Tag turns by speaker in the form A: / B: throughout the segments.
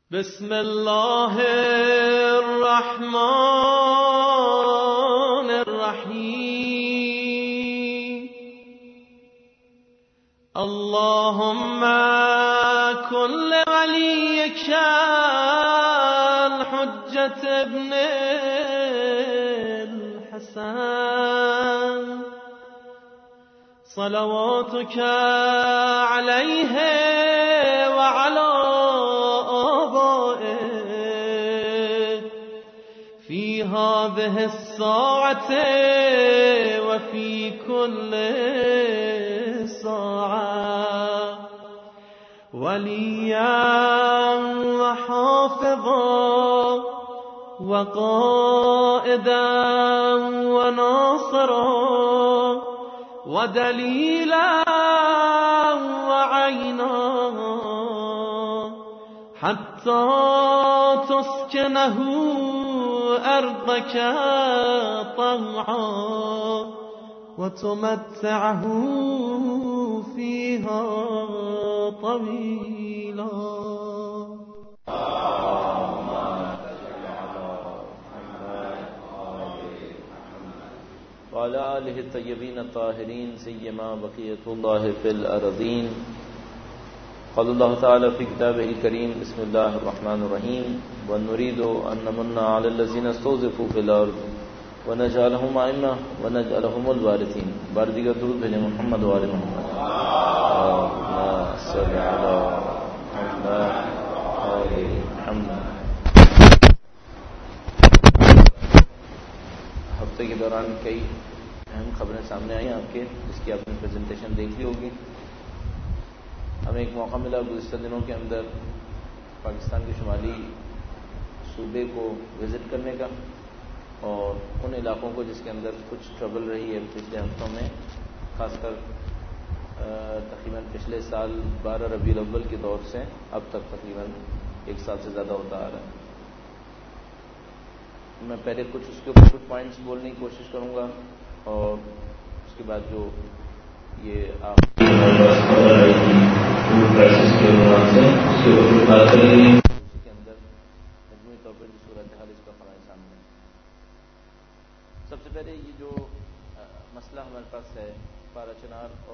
A: بسم الله الرحمن الرحيم اللهم كن لوليك الحجة ابن الحسن صلواتك عليه وعلى في هذه الساعة وفي كل ساعة وليا وحافظا وقائدا وناصرا ودليلا وعينا حتى تسكنه أرضك طوعا وتمتعه فيها طويلا
B: وعلى آله الطيبين الطاهرين سيما بقية الله في الأرضين قال الله تعالى في كتابه الكريم بسم الله الرحمن الرحيم ونريد أن نمن على الذين استضعفوا في الأرض ونجعلهم أئمة ونجعلهم الوارثين بار دیگر درود بھیجیں محمد وآل محمد اللهم صل على محمد وآل محمد. ہفتے کے دوران کئی اہم خبریں سامنے آئیں آپ کے، جس کی آپ نے پریزنٹیشن دیکھ لی ہوگی. ہمیں ایک موقع ملا گزشتہ دنوں کے اندر پاکستان کے شمالی صوبے کو وزٹ کرنے کا، اور ان علاقوں کو جس کے اندر کچھ ٹربل رہی ہے پچھلے ہفتوں میں، خاص کر تقریباً پچھلے سال 12 ربیع الاول کے دور سے اب تک تقریباً 1 سال سے زیادہ ہوتا آ رہا ہے. میں پہلے کچھ اس کے اوپر کچھ پوائنٹس بولنے کی کوشش کروں گا، اور اس کے بعد جو یہ آپ کے اندر مجموعی طور پر جو صورتحال اس کا ہمارے سامنے. سب سے پہلے یہ جو مسئلہ ہمارے پاس ہے پارا چنار اور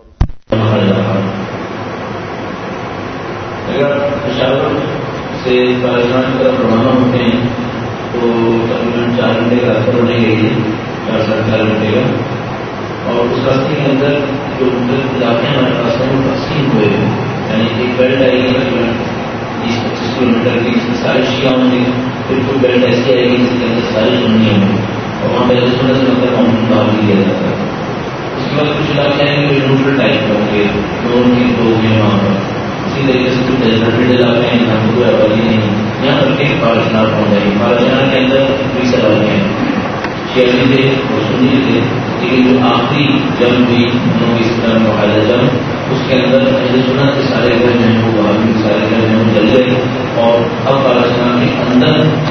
C: اگر پشاور سے پارا چنار کی طرف روانہ ہوتے ہیں تو تقریباً 4 گھنٹے کا راستہ ہونے گئی ہے، 4-4.5 گھنٹے کا. اور اس راستے کے اندر جو مختلف علاقے ہمارے پاس ہیں وہ تقسیم ہوئے ہیں، یعنی ایک بیلٹ آئے گی تقریباً 20-25 کلومیٹر کی، جس میں سارے شیعہ ہوں گے. پھر کوئی بیلٹ ایسی آئے گی جس کے اندر سارے سنی ہوں گے، اور وہاں پہلے سنت سے مطلب کام دیا جاتا ہے. اس کے بعد کچھ علاقے آئیں گے جو نیوٹرل ٹائپ کے ہوں گے، لوگ ہیں وہاں پر. اسی طریقے سے کچھ ڈیزرٹڈ علاقے ہیں جہاں کوئی آبادی نہیں، یہاں تک کہ پارا چنار پہنچ جائے گی. پارا چنار کے اندر 20 علاقے ہیں، شیعہ تھے اور سنی تھے، لیکن جو آخری جنگ ہوئی جنوبی اسلام معاہدہ جنگ، اس کے اندر اہل سنت کے سارے گھر جو ہیں وہ وہابی کے سارے گھر جو ہیں جل گئے، اور اب پارا چنار کے اندر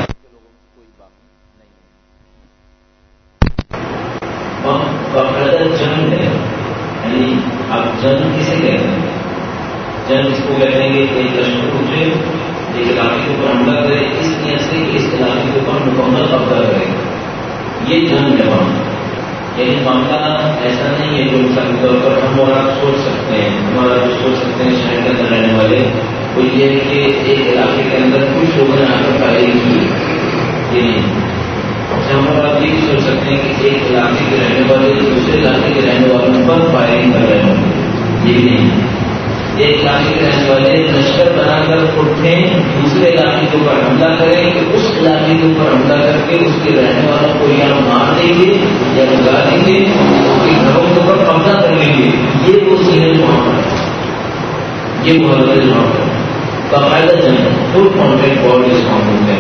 C: باقاعدہ جنگ ہے. یعنی آپ جنگ کسے کہتے ہیں؟ جنگ اس کو کہتے ہیں کہ ایک لشکر اٹھے، ایک علاقے کے اوپر حملہ کرے اس نیت سے کہ اس علاقے کے اوپر مکمل قبضہ کرے، یہ جنگ ہے وہاں. یعنی معاملہ ایسا نہیں ہے جو مثال کے طور پر ہم اور آپ سوچ سکتے ہیں، ہمارا جو سوچ سکتے ہیں شہر کے اندر رہنے والے، وہ یہ ہے کہ ایک علاقے کے اندر کچھ لوگوں نے آ کر فائرنگ کی، یہ نہیں. ہم اور آپ یہ بھی سوچ سکتے ہیں کہ ایک علاقے کے رہنے والے دوسرے علاقے کے رہنے والوں پر فائرنگ کر رہے ہوں، یہ بھی نہیں. ایک علاقے کے رہنے والے لشکر بنا کر اٹھیں، دوسرے علاقے کے اوپر حملہ کریں کہ اس علاقے کے اوپر حملہ کر کے اس کے رہنے والوں کو یا مار دیں گے یا بگا دیں گے، اس کے گھروں کے اوپر قبضہ کر لیں گے. یہ وہ ذہن وہاں پر، یہ وہ حالت وہاں پر باقاعدہ جنگ فل کانٹیکٹ وار اس معاملے میں.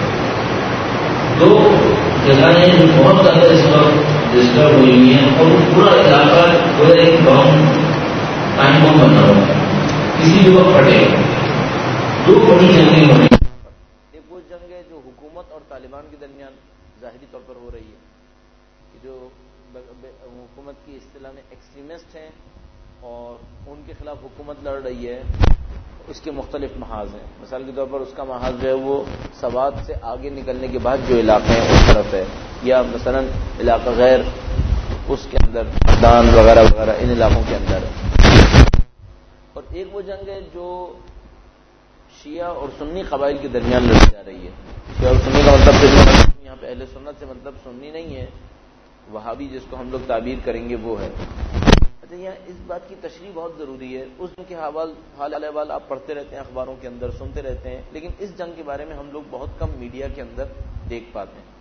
C: 2 جگہیں جو بہت زیادہ اس وقت ڈسٹرب ہوئی ہیں، اور پورا علاقہ پورا ایک ٹائم بم بنا ہوا ہے، کسی بھی وقت پھٹے. 2 بڑی جنگیں ہوئی.
B: ایک وہ جنگ ہے جو حکومت اور طالبان کے درمیان ظاہری طور پر ہو رہی ہے، کہ جو حکومت کی اصطلاح میں ایکسٹریمسٹ ہیں اور ان کے خلاف حکومت لڑ رہی ہے. اس کے مختلف محاذ ہیں. مثال کے طور پر اس کا محاذ جو ہے وہ سوات سے آگے نکلنے کے بعد جو علاقے ہیں اس طرف ہے, یا مثلا علاقہ غیر اس کے اندر دان وغیرہ وغیرہ ان علاقوں کے اندر ہے. اور ایک وہ جنگ ہے جو شیعہ اور سنی قبائل کے درمیان لڑی جا رہی ہے. شیعہ اور سنی کا مطلب یہاں پہ اہل سنت سے مطلب سنی نہیں ہے, وہابی جس کو ہم لوگ تعبیر کریں گے وہ ہے. اچھا, یہاں اس بات کی تشریح بہت ضروری ہے. اس جنگ کے حال احوال آپ پڑھتے رہتے ہیں, اخباروں کے اندر سنتے رہتے ہیں, لیکن اس جنگ کے بارے میں ہم لوگ بہت کم میڈیا کے اندر دیکھ پاتے ہیں.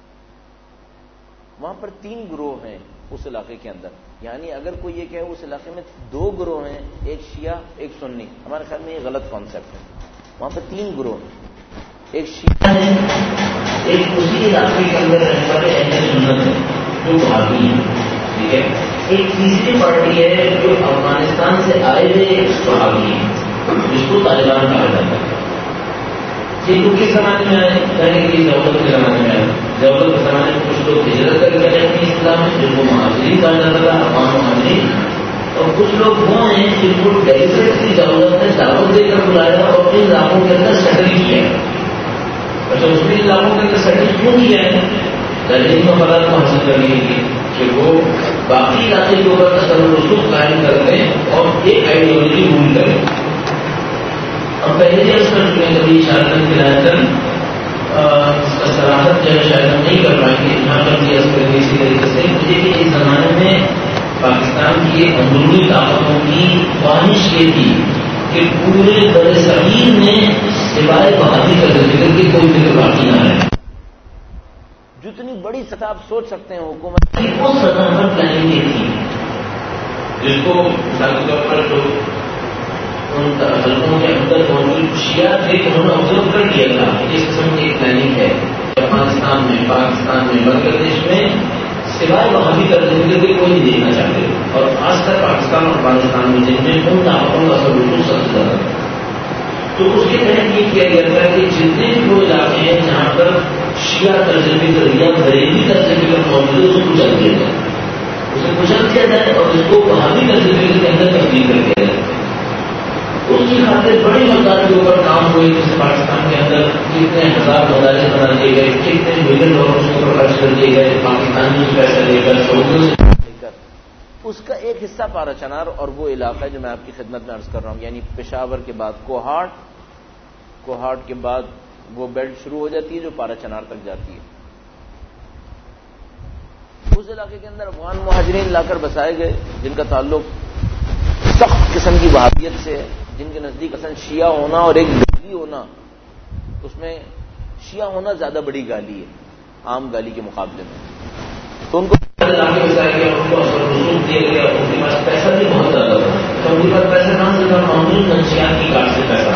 B: وہاں پر 3 گروہ ہیں اس علاقے کے اندر. یعنی اگر کوئی یہ کہے اس علاقے میں 2 گروہ ہیں, ایک شیعہ ایک سنی, ہمارے خیال میں یہ غلط کانسیپٹ ہے. وہاں پر 3 گروہ ہیں, ایک شیعہ
C: ہے, ایک اسی علاقے کے اندر رہنے والے اہل سنت ہیں جو وہابی ہیں, ٹھیک ہے. ایک تیسری پارٹی ہے جو افغانستان سے آئے ہوئے وہابی ہیں جس کو طالبان کہا جاتا ہے. یہ تو کس زمانے میں آئے, کہنے کے لیے ضرورت کے زمانے میں آئے. ضرورت کے زمانے میں کچھ لوگ ہجرت کر کے آئے اپنی اسلام میں جن کو مہاجرین کہا جاتا تھا, افغان مہاجرین. اور کچھ لوگ وہ ہیں جن کو ڈیزرٹ کی ضرورت ہے, دعوت دے کر بلایا اور اپنے علاقوں کے اندر سیٹل کیا. اچھا, اس میں علاقوں کے اندر سیٹل کیوں کیا ہے؟ تعلیم مفادات کو حاصل کرنے کے لیے کہ وہ باقی علاقے کے اوپر اثر و رسوخ قائم کر دیں اور ایک آئیڈیالوجی رول کریں. اور پہلے ہی اس پر کبھی شارکن کرایا کر اس کا صلاحت جو ہے شاید ہم نہیں کر پائیں گے. یہاں پر بھی اثر اسی طریقے سے مجھے بھی اس زمانے میں پاکستان کی ایک اندرونی طاقتوں کی خواہش یہ تھی کہ پورے بر صغیر میں سوائے بہادی کا ذکر کی کوئی ذکر باقی نہ رہے.
B: جتنی بڑی سطح آپ سوچ سکتے ہیں حکومت
C: کی اس سطح پر پلاننگ یہ تھی جس کو مثال کے طور پر جو ان حلقوں کے اندر موجود شیعہ تھے انہوں نے آبزرو کر لیا تھا کہ اس قسم کی ایک پلاننگ ہے. افغانستان میں, پاکستان میں, بنگلہ دیش میں سوائے وہابی کا ذکر کے کوئی نہیں دیکھنا چاہتے, اور خاص کر پاکستان اور افغانستان میں جن میں ان طاقتوں کا اثر بالکل سب سے زیادہ. تو اس کے تحت یہ کیا گیا تھا کہ جتنے بھی وہ علاقے ہیں جہاں پر شیعہ ترجمے کر یا بریلوی ترجمے کر موجود ہے اسے کچل دیا جائے, اسے کچل دیا جائے اور اس کو وہابی ترجمے کے اندر تبدیل کر دیا جائے. اس کی خاطر بڑی مقدار کے اوپر کام ہوئے, جیسے پاکستان کے اندر کتنے ہزار مدارس بنا دیے گئے, کتنے ملین ڈالر اس کے اوپر خرچ کر دیے گئے, پاکستان میں پیسہ لے کر سعودیوں سے لے کر.
B: اس کا ایک حصہ پارا چنار اور وہ علاقہ ہے جو میں آپ کی خدمت میں عرض کر رہا ہوں, یعنی پشاور کے بعد کوہاٹ کے بعد وہ بیلٹ شروع ہو جاتی ہے جو پارا چنار تک جاتی ہے. اس علاقے کے اندر افغان مہاجرین لا کر بسائے گئے جن کا تعلق سخت قسم کی وہابیت سے ہے, جن کے نزدیک اصل شیعہ ہونا اور ایک گالی ہونا, اس میں شیعہ ہونا زیادہ بڑی گالی ہے عام گالی کے مقابلے میں. تو ان کو
C: علاقے بسایا گیا, ان کو اثر رسوخ دیا گیا, ان کے پاس پیسہ بھی بہت زیادہ تھا. تو ان کے پاس پیسہ کہاں سے تھا؟ معمول منشیات کی کاٹ سے پیسہ.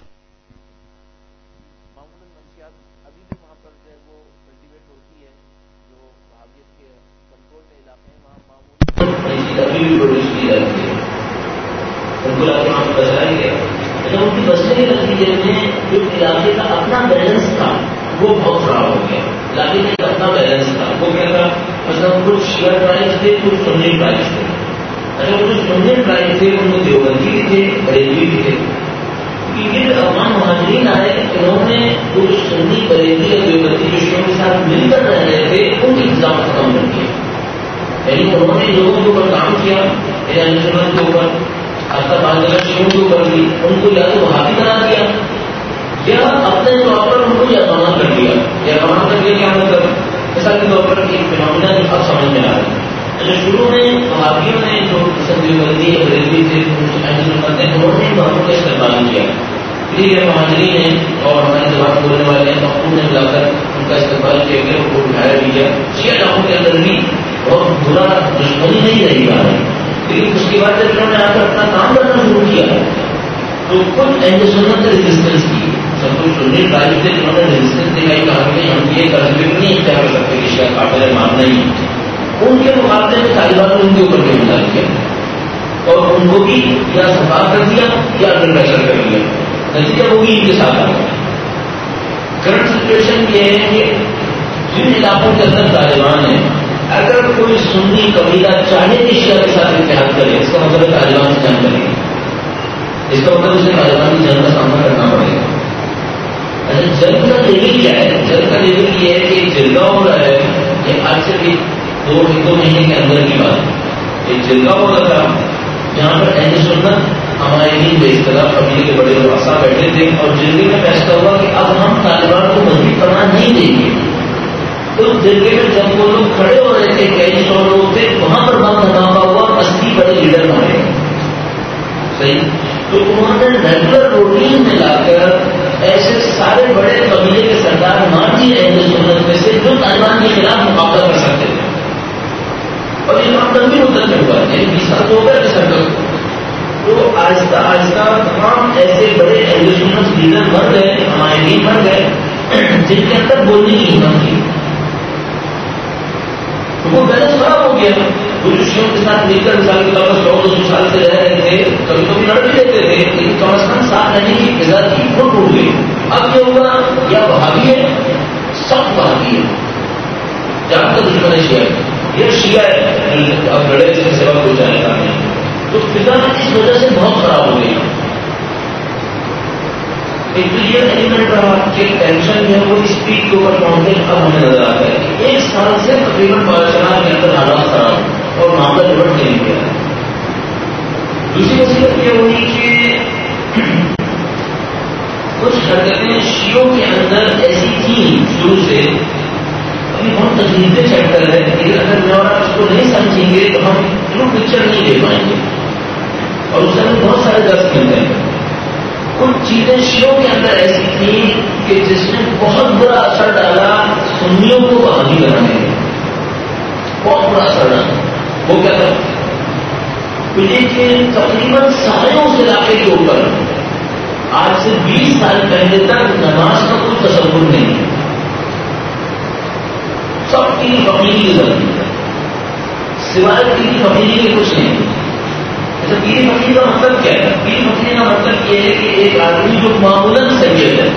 B: معمول منشیات ابھی بھی وہاں پر جو ہے وہ کلٹیویٹ ہوتی ہے, جو وہابیت کے کنٹرول میں علاقے ہیں وہاں معمول
C: ابھی بھی پروڈیوس کی جاتی ہے. ان کو علاقے وہاں پر بسایا گیا. لیکن ان کی بسنے کے نتیجے میں جو علاقے کا اپنا بیلنس تھا وہ بہت خراب ہو گیا. علاقے کا اپنا بیلنس تھا وہ کیا تھا؟ مطلب کچھ شیعہ ٹرائبس تھے, کچھ سنی ٹرائبس تھے. اچھا, کچھ سنی ٹرائبس تھے ان میں دیوبندی بھی تھے, بریلوی بھی تھے. کیونکہ افغان مہاجرین آئے, انہوں نے کچھ سنی, بریلوی اور دیوبندی جوشیوں کے ساتھ مل کر رہ رہے تھے, ان کی انتظام ختم کر دیا. یعنی انہوں نے لوگوں کے اوپر کام کیا, سنت کے اوپر شیوں کے اوپر بھی ان کو یا تو وہابی بنا دیا یا اپنے طور پر ان کو یقینا کر دیا. یقینا کر دیا کیا مطلب؟ مثال کے طور پر ایک فنامنا جو اب سمجھ میں آ رہا ہے. اچھا, شروع میں وہابیوں نے جو دیوبندی یا بریلوی تھے انہوں نے بہت کا استقبال کیا. ٹھیک ہے, مہاجرین ہیں اور ہماری زبان بولنے والے ہیں, مقبول نے بلا کر ان کا استقبال کیا گیا, ان کو اٹھایا بھی گیا. شیعہ علاقوں کے اندر بھی بہت برا دشمنی نہیں رہی بات ہے. لیکن اس کے بعد جب انہوں نے آ کر اپنا کام کرنا شروع کیا تو کچھ اہل سنت نے ریزسٹنس کی. سب کچھ سنی ٹرائب تھے جنہوں نے ریزسٹنس دکھائی, کہا کہ ہم یہ کرنے نہیں اختیار کر سکتے کہ شیعہ قابل ماننا ہی. ان کے مقابلے میں طالبان نے ان کے اوپر بھی حملہ کیا اور ان کو بھی یا سفا کر دیا یا انڈر پریشر کر دیا. نتیجہ وہ بھی ان کے ساتھ آ گیا. کرنٹ سچویشن یہ ہے کہ جن علاقوں کے اندر طالبان ہیں, اگر کوئی سنی قبیلہ چاہے کہ شیعہ کے ساتھ اتحاد کرے, اس کا مطلب طالبان سے جنگ کرے گی. اس کا مطلب اسے طالبان کی جنگ کا سامنا کرنا پڑے گا. اچھا جنگ کا لیول کیا ہے؟ جنگ کا لیول یہ ہے کہ جرگا ہو رہا ہے کہ آج سے بھی دو مہینے کے اندر کی بات ہے. ایک جرگا ہو رہا تھا جہاں پر اہل سنت ہمارے دین بے اختلاف قبیلے کے بڑے رؤسا بیٹھے تھے اور جرگے میں فیصلہ ہوا کہ اب ہم طالبان کو مزید پناہ نہیں دیں گے. اس جرگے میں جب وہ لوگ کھڑے ہو رہے تھے کئی 100 لوگ تھے وہاں پر بم دھماکہ ہوا 80 بڑے لیڈر مارے. صحیح. تو انہوں نے ریگولر روٹین میں لا کر ایسے سارے بڑے قبیلے کے سردار مان دیے اہل سنت میں سے جو طالبان کے خلاف مقابلہ کر سکتے تھے. اور یہ کام تب بھی مدت میں ہوا ہے 20 سال تو ہو گیا سرکل. تو آہستہ آہستہ تمام ایسے بڑے اہل سنت لیڈر بن گئے ہمارے دین بن گئے جن کے اندر بولنے کی ہمت تھی. تو وہ بیلنس خراب ہو گیا. شیوں کے ساتھ مل کر مثال کے طور پر 100-200 سال سے رہ رہے تھے کبھی کبھی لڑ بھی لیتے تھے لیکن کم از کم ساتھ رہنے کی فضا تھی وہ ٹوٹ گئی. اب یہ ہوگا یا وہابی ہے سب وہابی ہے جہاں تک دشمن شیعہ ہے یہ شیعہ ہے اب لڑے جس کے سوا کوئی جانے کا نہیں. تو فضا اس وجہ سے بہت خراب ہو گئی. ایک تو یہ ایلیمنٹ رہا کہ ٹینشن جو ہے وہ اسپیڈ کے اوپر پہنچنے اب ہمیں نظر آتا ہے کہ 1 سال سے تقریباً پاکستان کے اندر حالات خراب اور معاملہ نمٹ نہیں گیا. دوسری مصیبت یہ ہوئی کہ کچھ حرکتیں شیعوں کے اندر ایسی تھیں شروع سے ابھی بہت تکلیفیں چیپٹر ہے لیکن اگر میں اور آپ اس کو نہیں سمجھیں گے تو ہم ٹرو پکچر نہیں دے پائیں گے اور اس سے ہمیں بہت سارے درد ملتے ہیں. کچھ چیزیں شیعوں کے اندر ایسی تھیں کہ جس نے بہت برا اثر ڈالا سنیوں کو وہابی بنانے میں. بہت برا اثر ڈالا. وہ کیا تھا کہ تقریباً ساروں اس علاقے کے اوپر آج سے 20 سال پہلے تک نماز کا کوئی تصور نہیں ہے. سب کی فقیری کی غلطی ہے سوائے کی فقیری کے کچھ نہیں. اچھا پیری فقیر کا مطلب کیا ہے؟ پیری فقیر کا مطلب یہ ہے کہ ایک آدمی جو معمولاً سید ہے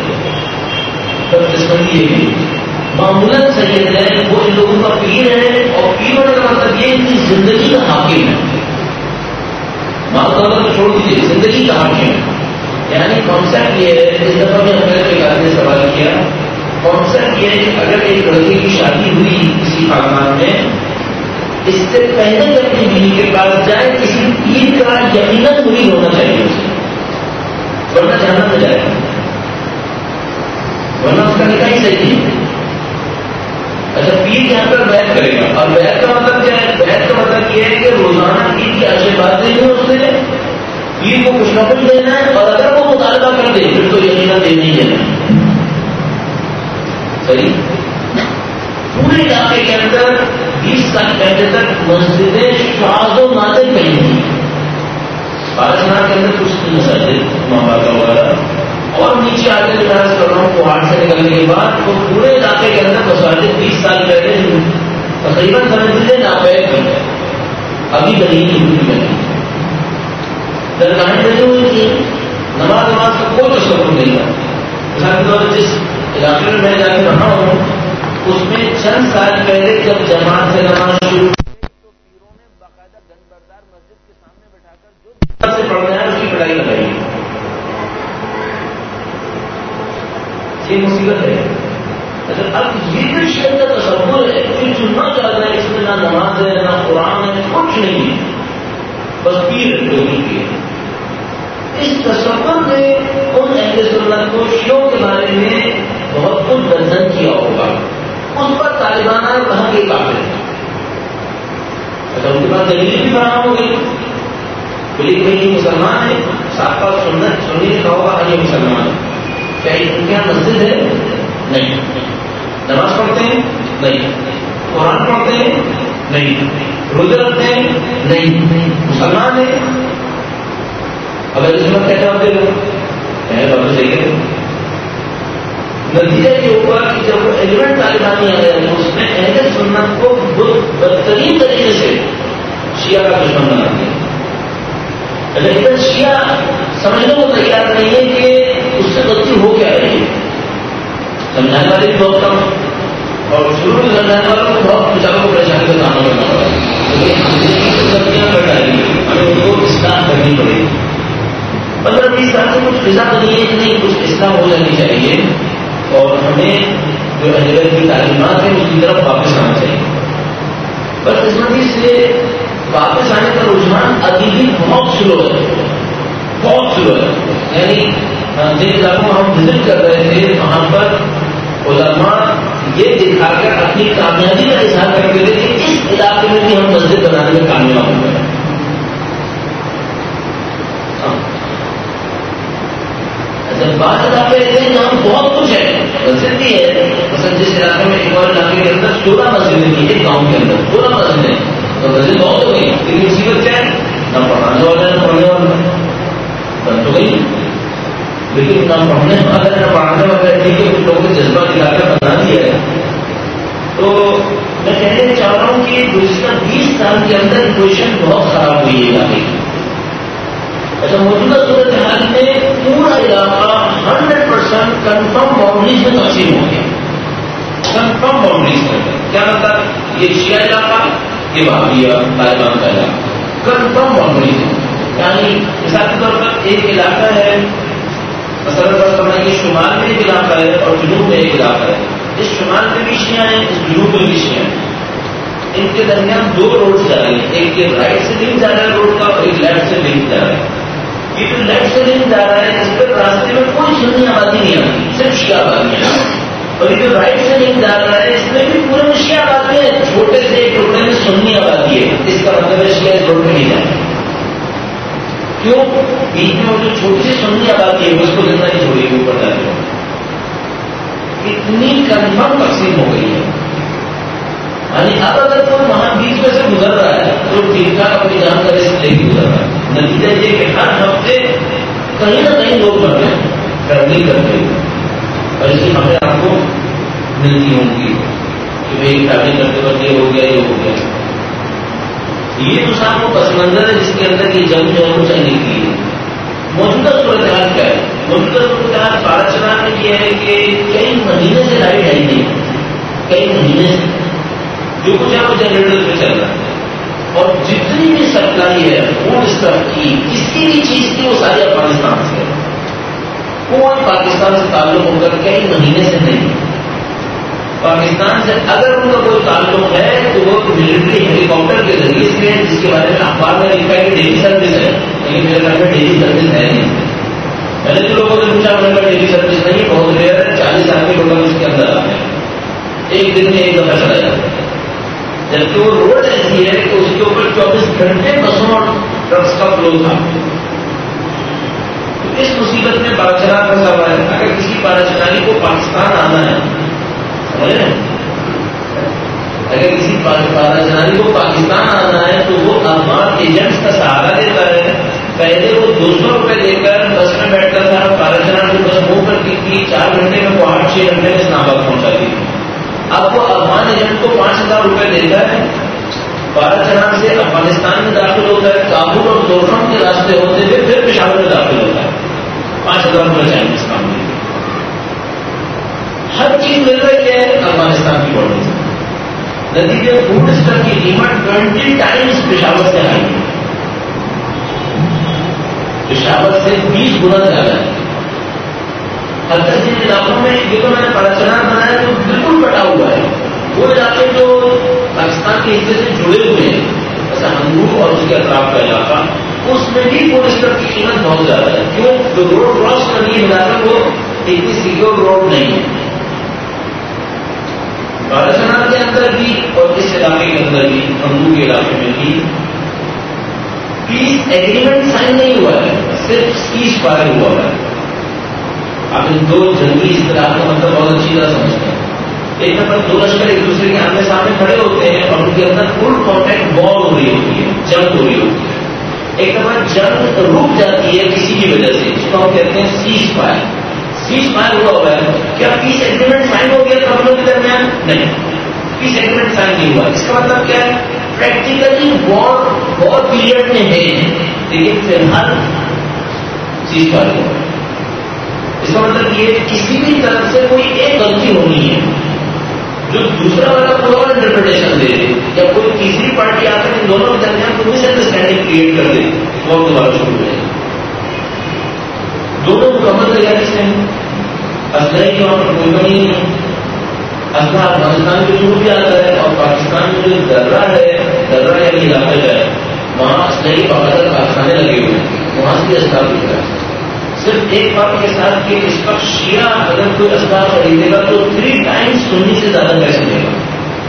C: یہ بھی معمولاً سید ہے وہ ان لوگوں کا پیر ہے اور پیر ہونے کا مطلب یہ ان کی زندگی کا حاکم ہے. معذرت کو چھوڑ دیجیے زندگی کا حاکم ہے. یعنی کانسیپٹ یہ ہے اس دفعہ میں ہم نے ایک آدمی نے سوال کیا کانسیپٹ یہ ہے کہ اگر ایک لڑکے کی شادی ہوئی کسی خاندان میں اس سے پہلے جب اپنی بیوی کے پاس جائے کسی پیر کا یقیناً مرید ہونا چاہیے اسے ورنہ جانا نہ جائے ورنہ اس کا نکاح ہی صحیح ہے. اچھا پیر یہاں پر بیعت کرے گا اور بیعت کا مطلب کیا ہے؟ بیعت کا مطلب یہ ہے کہ روزانہ پیر کی آشیرواد دیں گے اس سے پیر کو کچھ نہ کچھ دینا ہے اور اگر وہ مطالبہ کر دے پھر تو یقیناً دینا ہی دینا. صحیح. پورے علاقے کے اندر 20 سال پہلے تک مسجدیں شاذ و نادر نہیں تھیں. پاکستان کے اندر کچھ مسجد مہاراجا وغیرہ اور نیچے آ کے میں کر رہا ہوں پہاڑ سے نکلنے کے بعد وہ پورے علاقے کے اندر مساجد 20 سال پہلے تقریباً سمجھتے ناپید تھی. ابھی دلیل نہیں درگاہیں بنی ہوئی تھی نماز کا کوئی تصور نہیں تھا. مثال کے طور پر جس علاقے میں میں جا کے رہا ہوں اس میں چند سال پہلے جب جماعت سے نماز شروع تو پیروں نے باقاعدہ گن بردار مسجد کے سامنے بٹھا کر جو سے پڑھ رہے ہیں اس کی پڑھائی لگائی. یہ مصیبت ہے. اچھا اب یہ بھی شہر کا تصور ہے کہ چننا چاہتا ہے اس میں نہ نماز ہے نہ قرآن ہے کچھ نہیں ہے بس پیر لوگوں کی. اس تصور نے ان اہل سنت کو شیعوں کے بارے میں بہت کچھ درجن کیا ہوگا. اس پر طالبان آئے وہاں کے قابل ہیں. اچھا ان کے پاس دلیل بھی فراہم ہو گئی بولے بھائی یہ مسلمان ہے ساتھ پاس سنت سنی لکھا ہوگا یہ مسلمان ہے. کیا ان کے یہاں مسجد ہے؟ نہیں. نماز پڑھتے ہیں؟ نہیں. قرآن پڑھتے ہیں؟ نہیں. روزے رکھتے ہیں؟ نہیں. مسلمان ہے. اگر اس وقت کیا جواب دے گا بابا صحیح ہے. نتیجے کے اوپر جب وہ ایلیمنٹ طالبانی آ گئے اس میں اہل سنت کو بدترین طریقے سے شیعہ کا دشمن بنا دیا. لیکن شیعہ سمجھنے کو تیار نہیں ہے کہ اس سے غلطی ہو کیا رہی ہے. سمجھانے والے بھی بہت کم اور شروع میں سمجھانے والوں کو بہت بیچاروں کو پریشانی کا سامنا کرنا پڑا ہے. غلطیاں کر ڈالی ہمیں ان کو اصلاح کرنی پڑے گی. 15-20 سال سے کچھ فضا بنی ہے کہ نہیں کچھ اصلاح ہو جانی چاہیے اور ہمیں جو اہل بیت کی تعلیمات ہیں اس کی طرف واپس آنا چاہیے. بس قسمتی سے واپس آنے کا رجحان ابھی بھی بہت سلو ہے, بہت سلو ہے. یعنی جن علاقوں میں ہم وزٹ کر رہے تھے وہاں پر علماء یہ دکھا کر اپنی کامیابی کا اظہار کرتے تھے کہ اس علاقے میں بھی ہم مسجد بنانے میں کامیاب ہو گئے. جب بات علاقے ایسے ہیں جہاں بہت کچھ ہے, مسجد بھی ہے. مثلا جس علاقے میں ایک اور علاقے کے اندر 16 مسجدیں کی, ایک گاؤں کے اندر 16 مسجدیں, تو مسجد بہت ہو گئی. لیکن مصیبت کیا ہے, نہ پڑھانے والا نہ پڑھنے والا, بند ہو گئی. لیکن نہ پڑھنے والا نہ پڑھانے والا ٹھیک ہے, کچھ لوگوں نے جذبہ دکھا کر بنا دیا ہے. تو میں کہنا چاہ رہا ہوں کہ گزشتہ 20 سال کے اندر پوزیشن بہت خراب ہوئی ہے علاقے کی. اچھا, موجودہ صورتحال میں پورا علاقہ 100% کنفرم باؤنڈریز میں تقسیم ہو گیا. کنفرم باؤنڈریز میں کیا مطلب, یہ شیعہ علاقہ, یہ وہابیہ طالبان کا علاقہ, کنفرم باؤنڈریز ہے. یعنی مثال کے طور پر ایک علاقہ ہے, مثلا یہ شمال میں ایک علاقہ ہے اور جنوب میں ایک علاقہ ہے. اس شمال میں بھی شیعہ ہیں, اس جنوب میں بھی شیعہ ہیں. ان کے درمیان 2 روڈ جا رہی ہیں, ایک یہ رائٹ سے لنک جا رہا ہے روڈ کا اور ایک لیفٹ سے لنک جا رہا ہے. یہ جو لیفٹ سے لنک جا رہا ہے اس پر راستے میں کوئی سنی آبادی نہیں آتی, صرف شیعہ آبادی ہے. اور یہ جو رائٹ سے لنک جا رہا ہے اس میں بھی پورے میں شیعہ آبادی ہے, چھوٹے سے ایک ٹکڑے میں سنی آبادی ہے. اس کا مطلب ہے شیعہ اس روڈ میں نہیں جائے. کیوں, بیچ میں وہ جو چھوٹی سی سنی آبادی ہے اس کو زندہ نہیں چھوڑی گئی اوپر جانے میں. اتنی کنفرم تقسیم ہو گئی ہے. یعنی اب اگر کوئی وہاں بیچ میں سے گزر رہا ہے تو ٹھیک ٹھاک اپنی جان کا رسک لے کے گزر رہا ہے. نتیجہ یہ کہ ہر ہفتے کہیں نہ کہیں لوگ بڑھ رہے ہیں, ٹریولنگ کرتے ہیں, اور اس کی خبریں آپ کو ملتی ہوں گی کہ بھائی ٹریولنگ کرتے وقت یہ ہو گیا, یہ ہو گیا. یہ تو صاحب وہ پس منظر ہے جس کے اندر یہ جنگ جو ہے وہ چلنے کی ہے. موجودہ صورتحال کیا ہے, موجودہ صورتحال پارچنا میں یہ ہے کہ کئی مہینے سے لائٹ آئی نہیں, کئی مہینے سے جو کچھ ہے وہ جنریٹر پہ چل رہا ہے. اور جتنی بھی سپلائی ہے فوڈ اسٹف کی, کسی بھی چیز کی, وہ ساری افغانستان سے ہے. کوئی پاکستان سے تعلق ہو کر کئی مہینے سے نہیں. پاکستان سے اگر ان کا کوئی تعلق ہے تو وہ ملٹری ہیلی کاپٹر کے ذریعے سے, جس کے بارے میں اخبار میں لکھا ہے کہ ڈیلی سروس ہے, لیکن میرے خیال میں ڈیلی سروس ہے نہیں. میں نے جو لوگوں سے پوچھا انہوں نے ڈیلی سروس نہیں, بہت ریئر ہے. 40 آدمی لوگ اس کے اندر آتے ہیں, ایک دن میں ایک دفعہ چلا جاتا ہے. جبکہ وہ روڈ ایسی ہے کہ اس کے اوپر 24 گھنٹے بسوں اور ٹرکس کا فلو تھا. تو اس مصیبت میں پارچنا پھنسا ہوا ہے. اگر کسی پارچناری کو پاکستان آنا ہے, اگر کسی پارچناری کو پاکستان آنا ہے تو وہ افغان ایجنٹس کا سہارا دیتا ہے. پہلے وہ 200 روپے دے کر بس میں بیٹھتا تھا, پارچنار کو بس موو کرتی تھی, 4 گھنٹے میں وہ 8-6 گھنٹے میں اسلام آباد پہنچاتی تھی. اب وہ افغان ایجنٹ کو 5000 روپے دیتا ہے, پارچنار سے افغانستان میں داخل ہوتا ہے, کابل اور دوشم کے راستے ہوتے ہوئے پھر پشاور میں داخل ہوتا ہے. 5000 روپے چاہیے اس کام میں. ہر چیز مل رہی ہے افغانستان کی بارڈر سے. نتیجے فوڈ اسٹف کی قیمت 20 ٹائمز پشاور سے آئی ہے, پشاور سے 20 گنا زیادہ ہے. اگر جن علاقوں میں یہ تو میں نے پارچنار بنایا تو بالکل بٹا ہوا ہے, وہ علاقے جو پاکستان کے حصے سے جڑے ہوئے ہیں, جیسا ہنگور اور اس کے اطراف کا علاقہ, اس میں بھی فوڈ اسٹف کی قیمت بہت زیادہ ہے. کیوں, جو روڈ کراس کرنے کی علاقہ وہ اتنی سیکیور روڈ نہیں ہے. پارچنار کے اندر بھی اور اس علاقے کے اندر بھی, ہنگور کے علاقے میں بھی پیس ایگریمنٹ سائن نہیں ہوا ہے, صرف سیز فائر ہوا ہے. آپ ان 2 جنگی اصطلاح کا مطلب بہت اچھی طرح سمجھتے ہیں. ایک نمبر 2 لشکر ایک دوسرے کے آمنے سامنے کھڑے ہوتے ہیں اور ان کے اندر فل کانٹیکٹ وار ہو رہی ہوتی ہے, جنگ ہو رہی ہوتی ہے. ایک نمبر جنگ رک جاتی ہے کسی کی وجہ سے, جس کو ہم کہتے ہیں سیز فائر. سیز فائر ہوا ہے, کیا پیس ایگریمنٹ سائن ہو گیا قبلوں کے درمیان؟ نہیں, پیس ایگریمنٹ سائن نہیں ہوا. اس کا مطلب کیا ہے, پریکٹیکلی وار پیریڈ میں ہے, لیکن فی الحال سیز فائر ہوا. اس کا مطلب یہ کسی بھی طرف سے کوئی ایک غلطی ہونی ہے جو دوسرا والا کوئی اور انٹرپریٹیشن دے دے, یا کوئی تیسری پارٹی آ کر ان دونوں کے درمیان کوئی مس انڈرسٹینڈنگ کریٹ کر دے, وہ دوبارہ شروع ہو جائے. تیاری سے اسلحے کی وہاں پر کوئی کمی نہیں ہے. اسلحہ افغانستان کے تھرو بھی آتا ہے اور پاکستان میں جو درہ یعنی علاقے ہے وہاں اسلحے باقاعدہ کارخانے لگے ہوئے ہیں, وہاں سے اسلحہ مل رہا ہے. صرف ایک بات کے ساتھ کہ اس وقت شیعہ اگر کوئی اسلحہ خریدے گا تو 3 ٹائمز سنی سے زیادہ پیسے دے گا,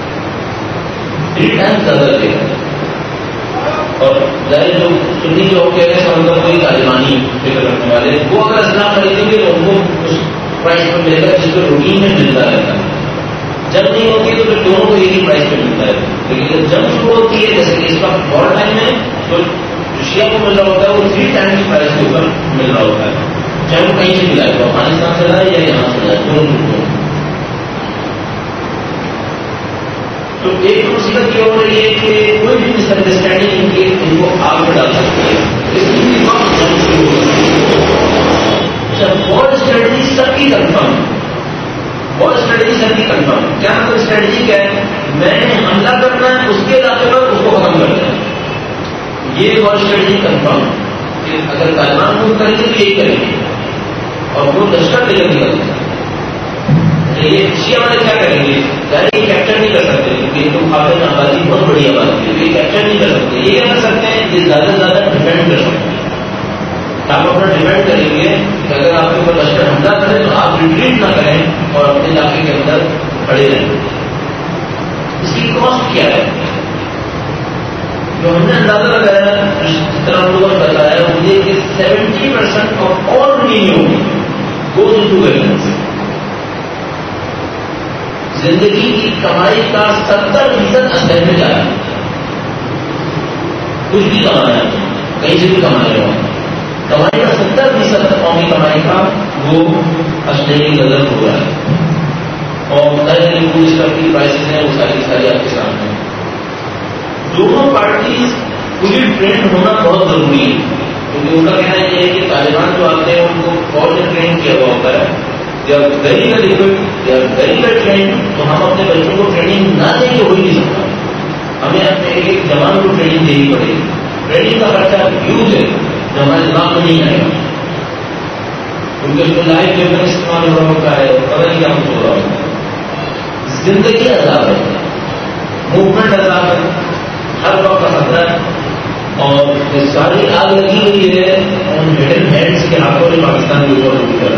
C: 3 ٹائمز زیادہ دے گا. اور ظاہر جو سنی جو کہہ رہے ہیں مطلب کوئی طالبانی فکر رکھنے والے وہ اگر اسلحہ خریدیں گے تو ان کو اس پرائز پر ملے گا جس کو روٹین میں ملتا رہتا ہے. جب نہیں ہوتی ہے تو پھر دونوں کو یہی پرائز پہ ملتا ہے. لیکن جب جنگ شروع ہوتی ہے جیسے کہ اس وقت وار ٹائم میں تو شیعہ کو مل رہا ہوتا ہے وہ 3 ٹائمز پرائز کے اوپر مل رہا ہوتا ہے, چاہے وہ کہیں سے ملا ہے, تو افغانستان سے لائے یا یہاں سے لائے, دونوں ملکوں. تو ایک مصیبت یہ ہو رہی ہے کہ کوئی بھی مس انڈرسٹینڈنگ ان کو آگ میں ڈال سکتی ہے. اس لیے وقت جنگ شروع ہو رہی ہے. وار اسٹریٹجی سب کی کنفرم, وار اسٹریٹجی سب کی کنفرم. کیا مطلب اسٹریٹجی کیا ہے؟ میں نے حملہ کرنا ہے اس کے علاقے پر, اس کو ختم کرنا ہے. یہ وار اسٹریٹجی کنفرم کہ اگر طالبان کو کریں گے تو یہی کریں گے اور وہ لشکر لے کر نکل گے. یہ شیعہ والے کیا کریں گے؟ ظاہر یہ کیپچر نہیں کر سکتے کیونکہ تم قابل آبادی بہت بڑی آبادی ہے, یہ کیپچر نہیں کر سکتے. یہ کیا کر سکتے ہیں؟ یہ زیادہ سے زیادہ ڈیپینڈ کر سکتے ہیں. آپ اپنا ڈیپینڈ کریں گے کہ اگر آپ کے اوپر لشکر حملہ کرے تو آپ ریٹریٹ نہ کریں اور اپنے علاقے کے اندر کھڑے رہیں. اس کی کاسٹ کیا ہے جو ہم نے اندازہ لگایا جس طرح ہم لوگوں نے بتایا مجھے کہ 70% of all revenue goes into weapons. زندگی کی کمائی کا 70% اسلحے میں جا رہا ہے. کچھ بھی کمانا ہے, کہیں سے بھی کما رہے ہو, کمائی کا 70% قومی کمائی کا وہ اسلحے کی نظر ہو رہا ہے. اور پولیس کی پرائسز ہیں وہ ساری آپ کے سامنے. دونوں پارٹیز پوری ٹرینڈ ہونا بہت ضروری ہے کیونکہ ان کا کہنا یہ ہے کہ طالبان جو آتے ہیں ان کو فوج میں ٹرین کیا ہوا ہوتا ہے یا ویری ویل اکوپڈ یا ویری ویل ٹرینڈ, تو ہم اپنے بچوں کو ٹریننگ نہ دیں گے ہو ہی نہیں سکتا. ہمیں اپنے ایک جوان کو ٹریننگ دینی پڑے گی. ٹریننگ کا خرچہ ہیوج ہے جو ہمارے دماغ میں نہیں آئے گا کیونکہ اس کو لائف لیول استعمال ہو رہا ہوتا ہے, پتہ نہیں کیا کچھ ہو رہا ہوتا ہے. زندگی عذاب ہے, موومنٹ عذاب ہے, ہر وقت کا خطرہ ہے. اور ساری آگ لگی ہوئی ہے ان ہڈن ہینڈس کے ہاتھوں میں پاکستان کے اوپر اٹھ کر.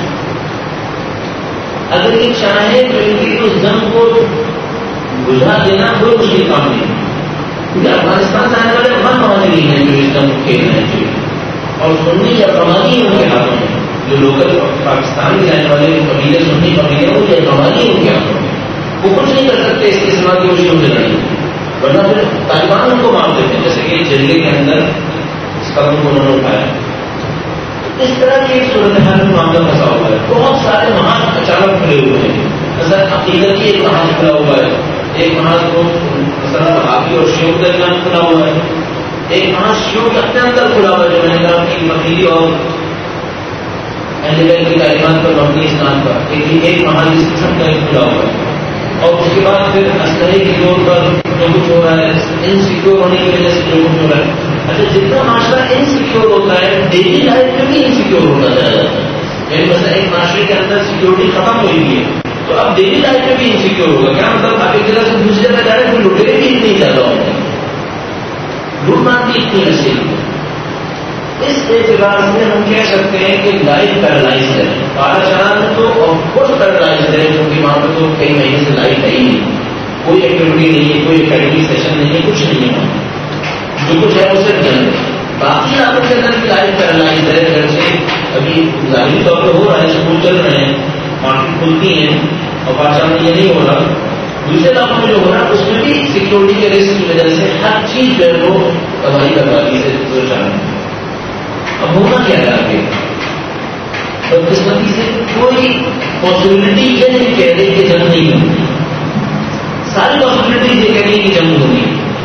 C: اگر یہ چاہیں تو ان کی اس جنگ کو بجھا دینا کوئی مشکل کام نہیں, کیونکہ افغانستان سے آنے والے وہاں کمانے نہیں ہیں جو اس جنگ کو کھیل رہے ہیں. اور سنی یا کمانی ان کے ہاتھوں میں, جو لوکل پاکستان کے آنے والے قبیلے سنی قبیلے ہوں یا کمانی ان کے ہاتھوں میں, وہ کچھ نہیں کر سکتے اس کے سوا کی کوششوں سے لڑیں, ورنہ پھر طالبان ان کو معاف دیتے ہیں جیسے کہ جرگے کے اندر اس قدم کو انہوں نے اٹھایا. اس طرح کی ایک صورتحال میں معاملہ پھنسا ہوا ہے. بہت سارے محاذ اچانک کھلے ہوئے ہیں. مثلا عقیدت کی ایک محاذ کھلا ہوا ہے, ایک محاذ کو مثلا صحابی اور شیعوں کے درمیان کھلا ہوا ہے, ایک محاذ شیعوں کے اپنے اندر کھلا ہوا ہے جو میں نے کہا کہ مکیلی اور اہل بیت کی تعلیمات پر مبنی اسلام کا ایک محاذ اس قسم کا کھلا ہوا ہے. اور اس کے بعد پھر اسلحے کی زور پر جو کچھ ہو رہا ہے, انسیکیور ہونے کی وجہ سے جو کچھ ہو رہا ہے. اچھا, جتنا معاشرہ انسیکیور ہوتا ہے ڈیلی لائف میں بھی انسیکیور ہوتا جا رہا ہے. یعنی مثلا ایک معاشرے کے اندر سیکورٹی ختم ہوئی ہے تو اب ڈیلی لائف میں بھی انسیکیور ہوگا. کیا مطلب آپ ایک جگہ سے دوسری جگہ جا رہے ہیں تو لٹیرے بھی اتنے زیادہ ہوتے ہیں, لوٹ مار بھی اتنی ایسی. اس اعتبار سے ہم کہہ سکتے ہیں کہ لائف پیرالائز ہے. بارہ شرح میں تو آف کورس پیرالائز ہے کیونکہ وہاں پہ تو کئی مہینے سے لائف ہے ہی نہیں, کوئی ایکٹیویٹی نہیں ہے, کوئی اکیڈمک سیشن نہیں ہے, کچھ نہیں ہے. جو کچھ ہے وہ صرف جنگ ہے. باقی علاقوں کے اندر بھی لائف پیرالائز ہے. جیسے ابھی ظاہری طور پہ ہو رہا ہے, اسکول چل رہے ہیں, مارکیٹ کھلتی ہیں, اور پاکستان میں یہ نہیں ہو رہا. دوسرے علاقوں میں جو ہو رہا ہے اس میں بھی سیکورٹی کے رسک کی وجہ سے ہر چیز جو ہے وہ تباہی بربادی سے پریشان ہے. اب ہونا کیا ہے آگے؟ بدقسمتی سے کوئی پاسبلٹی یہ نہیں کہہ رہی کہ جنگ نہیں ہوگی. ساری پاسبلٹیز یہ کہہ رہی کہ جنگ ہوگی.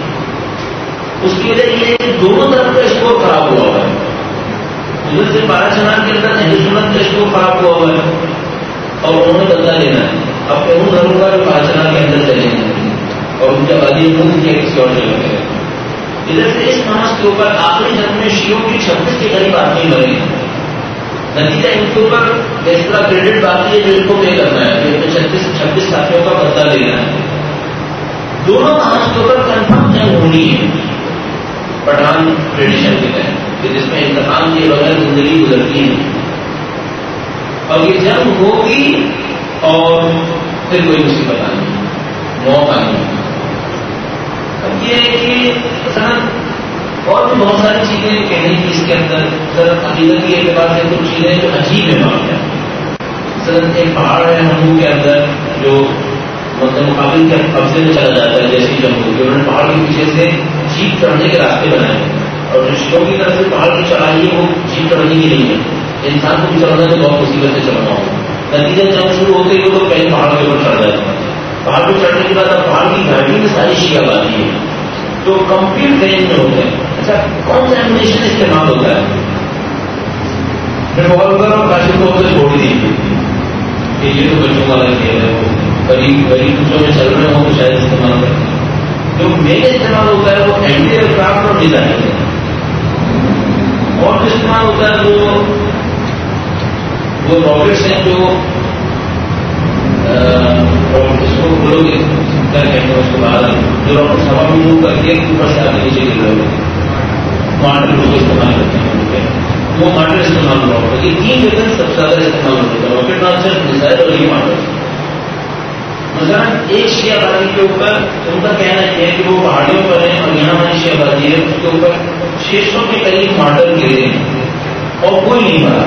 C: اس کی وجہ یہ ہے کہ دونوں طرف کا اسکور خراب ہوا ہوا ہے. ادھر سے بارہ شناخت کے اندر اہل سنت کا اسکور خراب ہوا ہوا ہے اور انہوں نے بدلا لینا ہے. اب ان گھروں کا جو بارہ شناخت کے اندر چلے گئے اور ان کے آبادی ملک کے کسی اور جگہ ہے. ادھر سے اس محاذ کے اوپر آخری جنگ میں شیعوں کی 26 کے قریب آدمی مرے ہیں. نتیجہ ان کے اوپر اس طرح کریڈٹ باقی ہے جو ان کو پے کرنا ہے، جو 36 ساتھیوں کا بدلہ لینا ہے. دونوں آج کے اوپر کنفرم جنگ ہونی ہے پٹھان ٹریڈیشن کے تحت، جس میں انتقام کے بغیر زندگی گزرتی ہے. اور یہ جنگ ہوگی اور پھر کوئی مصیبت آنی، موت آنی. اب یہ ہے کہ مثلاً اور بھی بہت ساری چیزیں کہنے کی اس کے اندر، سر عقیدت کے اعتبار سے کچھ چیزیں جو عجیب ہے وہاں پہ. سر ایک پہاڑ ہے ہندو کے اندر جو مطلب مقابل کے قبضے میں چلا جاتا ہے، جیسے جنگ ہوگی انہوں نے پہاڑ کے پیچھے سے جیپ چڑھنے کے راستے بنائے ہیں، اور جو شیوں کی طرف سے پہاڑ کی چڑھائی ہے وہ جیپ چڑھنے کی نہیں ہے، انسان کو بھی چڑھنا تو بہت مصیبت سے چڑھنا ہوگا. نتیجہ جنگ شروع ہوتے ہی وہ تو پہلے پہاڑ کے اوپر چڑھ جاتے ہیں. پہاڑ پہ چڑھنے کے بعد اب پہاڑ کی گھاٹی میں ساری شیعہ آتی ہے تو کمپلیٹ رینج میں ہوتے ہیں. اچھا کون سا ایمونیشن استعمال ہوتا ہے؟ ریوالور اور کاشی کو سے چھوڑ دیجیے کہ یہ تو بچوں والا کھیل ہے، وہ غریب بچوں میں چل رہے ہوں تو شاید استعمال کرتے ہیں. جو مین استعمال ہوتا ہے وہ اینٹی ایئر کرافٹ اور ڈیزائن ہے. اور جو استعمال ہوتا ہے وہ راکٹس ہیں جو اس کو بولو گے کیا کہتے ہیں اس کو باہر جو راکٹ ہوا میں موو کر کے اوپر سے آگے نیچے گر رہے ہوتے ہیں، ماڈل لوگ استعمال کرتے ہیں. وہ ماڈل استعمال ہوا ہوتا ہے. یہ 3 ویپن سب سے زیادہ استعمال ہوتے ہیں، راکٹ لانچر، میزائل اور یہ ماڈل. مثلا ایک شیعہ بازی کے اوپر ان کا کہنا یہ ہے کہ وہ پہاڑیوں پر ہیں اور یہاں ہماری شیعہ بازی ہے، اس کے اوپر 600 کے قریب ماڈل گرے ہیں اور کوئی نہیں مرا.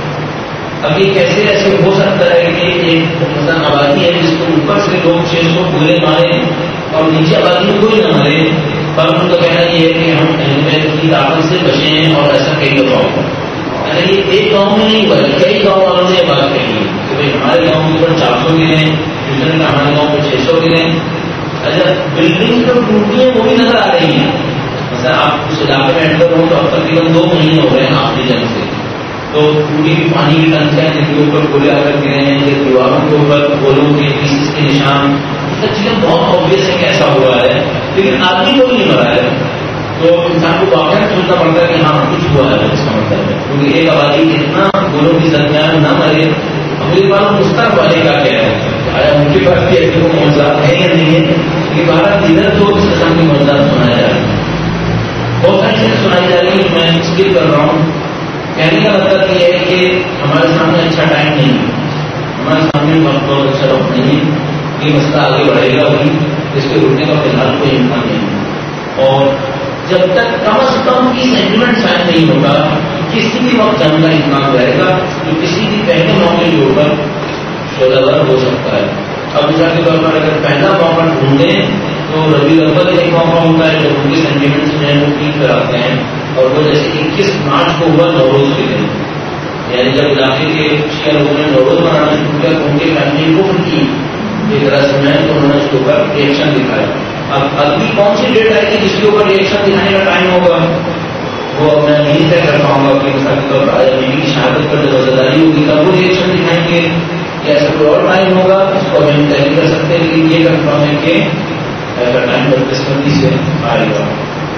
C: اب یہ کیسے ایسے ہو سکتا ہے کہ ایک مثلا آبادی ہے جس کو اوپر سے لوگ 600 گولے مارے اور نیچے آبادی میں کوئی نہ مرے؟ پر ان کا کہنا یہ ہے کہ ہم کی طاقت سے بچے ہیں اور ایسا کئی دفعہ ہوگا. یہ ایک گاؤں میں نہیں ہوا، کئی گاؤں والوں نے یہ بات کہی ہے کہ بھائی ہمارے گاؤں کے اوپر 400 گرے ہیں، دوسرے کا ہمارے گاؤں میں 600 گرے ہیں. اچھا بلڈنگ جو ٹوٹی ہیں وہ بھی نظر آ رہی ہیں. مثلا آپ اس علاقے میں انٹر ہوں تو اب تقریباً 2 مہینے ہو رہے ہیں آخری جنگ سے، تو پوری پانی کی ٹنکیاں جن کے اوپر گولے آ کر گرے ہیں، یہ دیواروں کے اوپر گولوں کے پیسز کے نشان، سب چیزیں بہت آبویس ہے کہ ایسا ہوا ہے، لیکن آدمی کو نہیں مرا ہے. تو انسان کو واقعہ سوچنا پڑتا ہے کہ ہاں کچھ ہوا ہے اس کا مطلب ہے، کیونکہ ایک آبادی اتنا گولوں کی درمیان نہ مرے. اگلی بار مستق والے کا کیا ہے، آیا ان کے پاس بھی ایسے کو موضوعات ہیں یا نہیں ہے؟ یہ بارہ ادھر تو اس قسم کی موضوعات سنایا جا رہا ہے، بہت ساری چیزیں سنائی جا رہی ہیں. میں اسکپ کر رہا ہوں. کہنے کا مطلب یہ ہے کہ ہمارے سامنے اچھا ٹائم نہیں ہے، ہمارے سامنے وقت بہت اچھا وقت نہیں ہے. یہ مسئلہ آگے بڑھے گا وہی، اس کے رکنے کا فی الحال کوئی امکان نہیں ہے. اور جب تک کم از کم کی سینٹیمنٹ سائن نہیں ہوگا کسی بھی وقت جنگ کا امکان رہے گا، جو کسی بھی پہلے موقع کے اوپر شعلہ ہو سکتا ہے. اب مثال کے طور پر اگر پہلا موقع ڈھونڈیں تو ربیع الاول ایک موقع ہوتا ہے جب ان کے سینٹیمنٹس جو ہیں وہ ٹھیک کراتے ہیں، اور وہ جیسے 21 مارچ کو ہوا نوروز کے دن، یعنی جب علاقے کے شیعہ لوگوں نے نوروز منانا شروع کیا تو ان کے فیملی کفر کی ایک رسم ہے تو انہوں نے اس کے اوپر ریئیکشن دکھایا. اب اگلی کون سی ڈیٹ آئے گی جس کے اوپر ریئیکشن دکھانے کا ٹائم ہوگا وہ میں نہیں طے کر پاؤں گا. کہ مثال کے طور پر آیا بیوی کی شہادت پر جب وزاداری ہوگی تب وہ ریئیکشن دکھائیں گے کہ ایسا کوئی اور ٹائم ہوگا، اس کو ہم طے نہیں کر سکتے، لیکن یہ کنفرم ہے کہ ایسا ٹائم بدقسمتی سے آئے گا.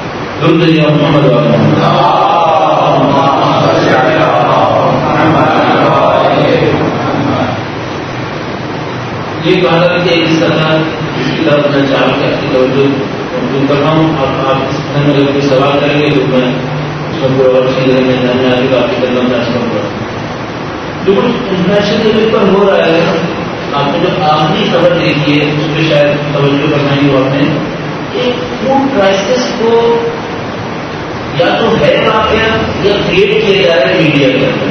C: محمد یہ کہا تھا کہ اس طرح اس کی طرف میں چاہ کے آپ کی توجہ کر رہا ہوں. آپ مجھے کوئی سوال کریں گے تو میں اس میں پورا اور چیزیں میں جاننے آگے بات کرنا چاہتا ہوں. جو کچھ انٹرنیشنل لیول پر ہو رہا ہے، آپ نے جو آخری خبر دیکھی ہے اس پہ شاید توجہ کرنا ہی ہو. آپ نے ایک فوڈ کرائسس کو یا تو ہے واقعہ یا کریٹ کیا جا رہا ہے میڈیا کے اندر.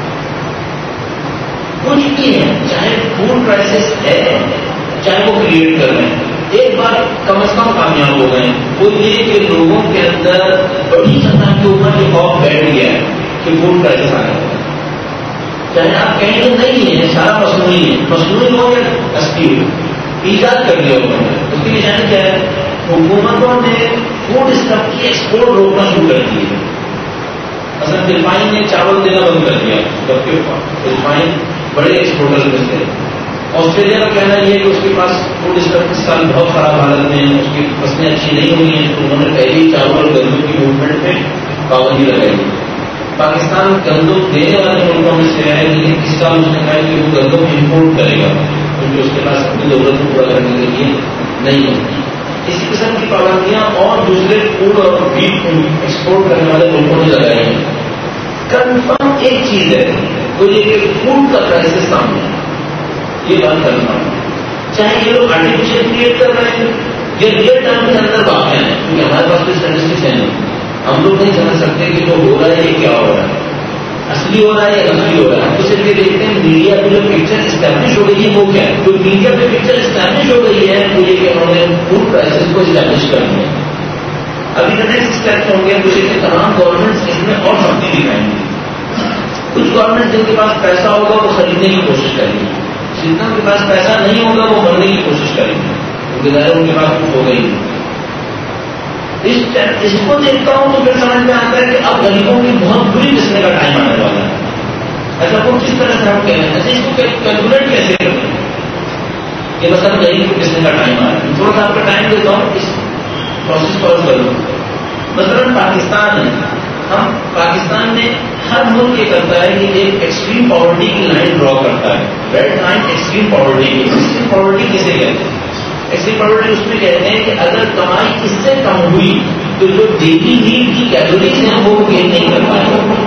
C: کچھ بھی ہے، چاہے فوڈ کرائسس ہے چاہے وہ کریٹ کر رہے ہیں، ایک بار کم از کم کامیاب ہو گئے. وہ یہ کہ لوگوں کے اندر بڑی سطح کے اوپر یہ خوف بیٹھ گیا ہے کہ فوڈ کرائسس آ رہا ہے. چاہے آپ کہیں گے نہیں ہے سارا مصنوعی ہے، مصنوعی ہو یا اصلی ایجاد کر دیا انہوں نے. اس کی نشانی کیا ہے؟ حکومتوں نے فوڈ اسٹف کی ایکسپورٹ روکنا شروع کر دی ہے. اصل فلپائن نے چاول دینا بند کر دیا، جبکہ فلپائن بڑے ایکسپورٹر میں سے. آسٹریلیا کا کہنا یہ ہے کہ اس کے پاس فوڈ اسٹف اس سال بہت خراب حالت میں ہے، اس کی فصلیں اچھی نہیں ہوئی ہیں، تو انہوں نے پہلے ہی چاول اور گندم کی موومنٹ میں پابندی لگائی. پاکستان گندم دینے والے ملکوں میں سے ہے، لیکن اس سال اس نے کہا کہ وہ گندم امپورٹ کرے گا کیونکہ اس کے پاس اپنی ضرورت کو پورا کرنے کے لیے نہیں ہوتی. اسی قسم کی پابندیاں اور دوسرے فوڈ اور بیٹ ایکسپورٹ کرنے والے ملکوں نے لگائی ہیں. کنفرم ایک چیز ہے وہ یہ کہ فوڈ کا کرائسس سامنے ہے، یہ بات کنفرم ہے. چاہے یہ لوگ آرٹیفیشل کریٹ کر رہے ہیں یا ریئل ٹائم کے اندر واقع ہیں، کیونکہ ہمارے پاس کوئی اسٹیٹسٹکس ہے نہیں. ہم لوگ نہیں سمجھ سکتے کہ جو ہو رہا ہے یہ کیا ہو رہا ہے، اصلی ہو رہا ہے یا نقلی ہو رہا ہے. تو صرف یہ دیکھتے ہیں میڈیا پہ جو پکچر اسٹیبلش ہو گئی ہے وہ کیا ہے. جو میڈیا پہ پکچر اسٹیبلش ہو گئی ہے وہ یہ کہ انہوں نے فوڈ پرائسز کو اسٹیبلش کر دیا. ابھی تو نیکسٹ اسٹیپ ہوں گے مجھے کہ تمام گورنمنٹس اس میں اور سختی دکھائیں گی. کچھ گورنمنٹ جن کے پاس پیسہ ہوگا وہ خریدنے کی کوشش کریں گی، جتنا کے پاس پیسہ نہیں ہوگا وہ بننے کی کوشش کریں گے کیونکہ ظاہر ان کے پاس کچھ ہوگا ہی نہیں. اس کو دیکھتا ہوں تو پھر سمجھ میں آتا ہے کہ اب غریبوں کی بہت بری قسم کا ٹائم آنے والا ہے. ایسا وہ کس طرح سے ہم کہہ رہے ہیں، ایسے اس کو کیلکولیٹ کیسے کرتے ہیں کہ مثلا غریب کو قسم کا ٹائم آ رہا ہے. تھوڑا سا آپ کا ٹائم دیتا ہوں اس پروسیس فالو کروں. مثلاً پاکستان ہے، ہم پاکستان میں ہر ملک یہ کرتا ہے کہ ایک ایکسٹریم پاورٹی کی لائن ڈرا کرتا ہے. ریڈ لائن ایکسٹریم پاورٹی کی. ایکسٹریم پاورٹی کسے کہتے ہیں؟ ایکسٹریم پاورٹی اس میں کہتے ہیں کہ اگر کمائی اس سے کم ہوئی تو جو ڈیلی نیڈ کی کیلوریز ہیں وہ گین نہیں کر پائے.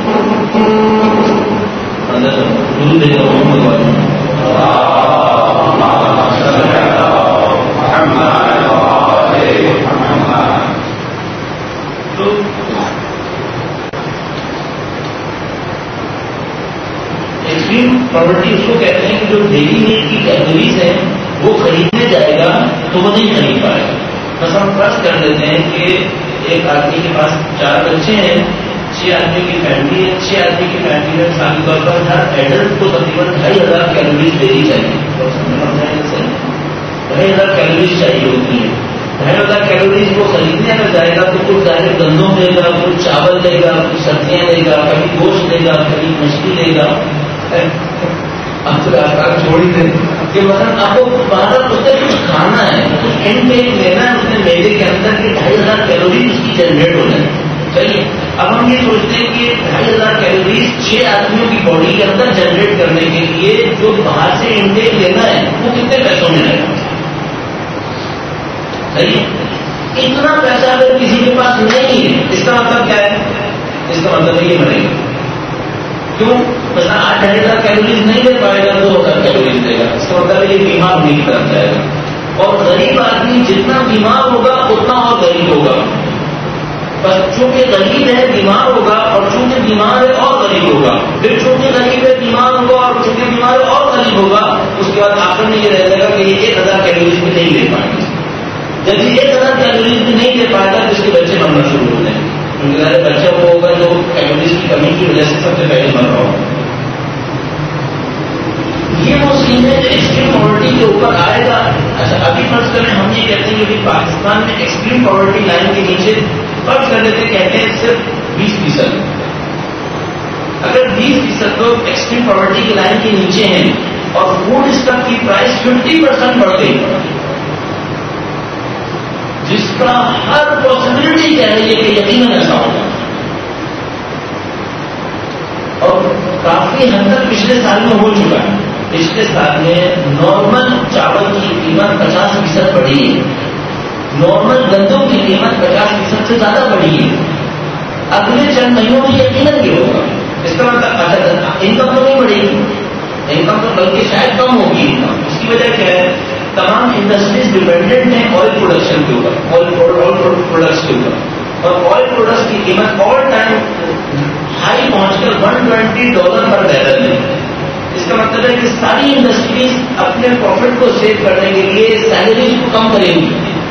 C: ایکسٹریم پاورٹی اس کو کہتے ہیں کہ جو ڈیلی نیڈ کی کیلوریز ہیں وہ خریدنے جائے گا تو وہ نہیں خرید پائے گا. بس ہم فرض کر لیتے ہیں کہ ایک آدمی کے پاس 4 بچے ہیں، 6 آدمی کی فیملی ہے. 6 آدمی کی فیملی میں مثال کے طور پر ہر ایڈلٹ کو تقریباً 2500 کیلوریز ڈیلی چاہیے. 2500 کیلوریز چاہیے ہوتی ہیں. 2500 کیلوریز وہ خریدنے اگر جائے گا تو کچھ ظاہر گندم دے گا، کچھ چاول دے گا، کچھ سبزیاں دے گا، کبھی گوشت دے گا، کبھی مچھلی دے گا. اب تو آپ چھوڑ ہی دیں کہ مثلاً آپ کو باہر اس سے کچھ کھانا ہے، کچھ انٹیک لینا ہے، اس میں میدے کے اندر کہ 2500 کیلوریز اس کی جنریٹ ہو جائے. چلیے اب ہم یہ سوچتے ہیں کہ 2500 کیلوریز 6 آدمیوں کی باڈی کے اندر جنریٹ کرنے کے لیے جو باہر سے انٹیک لینا ہے وہ کتنے پیسوں میں رہے گا. صحیح ہے. اتنا پیسہ اگر کسی کے پاس نہیں ہے اس کا مطلب کیا ہے؟ اس کا مطلب ہے یہ مرے گا. کیوں؟ مثلا 8000 کیلوریز نہیں دے پائے گا 2000 کیلوریز دے گا. اس کا مطلب ہے یہ بیمار ہونے کی طرف جائے گا. اور غریب آدمی جتنا بیمار ہوگا اتنا اور غریب ہوگا. بس چونکہ غریب ہے بیمار ہوگا، اور چونکہ بیمار ہے اور غریب ہوگا. پھر چونکہ غریب ہے بیمار ہوگا، اور چونکہ بیمار ہے اور غریب ہوگا. اس کے بعد آخر میں یہ رہ جائے گا کہ یہ 1000 کیلوریز بھی نہیں دے پائیں گے. جب یہ 1000 کیلوریز بھی نہیں دے پائے گا تو اس کے بچے مرنا شروع ہو جائیں گے. کیونکہ بچہ وہ ہوگا جو کیلوریز کی کمی کی وجہ سے سب سے پہلے مر رہا ہوگا. یہ وہ سین ہے جو ایکسٹریم پاورٹی کے اوپر آئے گا. اچھا ابھی فرض کریں ہم یہ کہتے ہیں کہ پاکستان میں ایکسٹریم پاورٹی لائن کے نیچے فرض کر لیتے کہتے ہیں صرف 20%. اگر 20% لوگ ایکسٹریم پاورٹی کی لائن کے نیچے ہیں اور فوڈ اسٹف کی پرائس 50% بڑھ گئی، جس کا ہر پاسبلٹی کہہ رہی ہے کہ یقیناً ایسا ہوگا. اور کافی حد تک پچھلے سال میں ہو چکا ہے. پچھلے سال میں نارمل چاول کی قیمت 50% بڑھی ہے، نارمل گندم کی قیمت 50% سے زیادہ بڑھی ہے. اگلے چند مہینوں میں یقیناً یہ ہوگا. اس کا مطلب انکم تو نہیں بڑھے گی، انکم تو بلکہ شاید کم ہوگی. اس کی وجہ کیا ہے؟ تمام انڈسٹریز ڈیپینڈنٹ ہیں آئل پروڈکشن کے اوپر، آئل پروڈکٹس کے اوپر. اور آئل پروڈکٹس کی قیمت آل ٹائم ہائی پہنچ کر $120 پر بیرل ہے. اس کا مطلب ہے کہ ساری انڈسٹریز اپنے پروفٹ کو سیو کرنے کے لیے سیلریز کو کم کریں گی.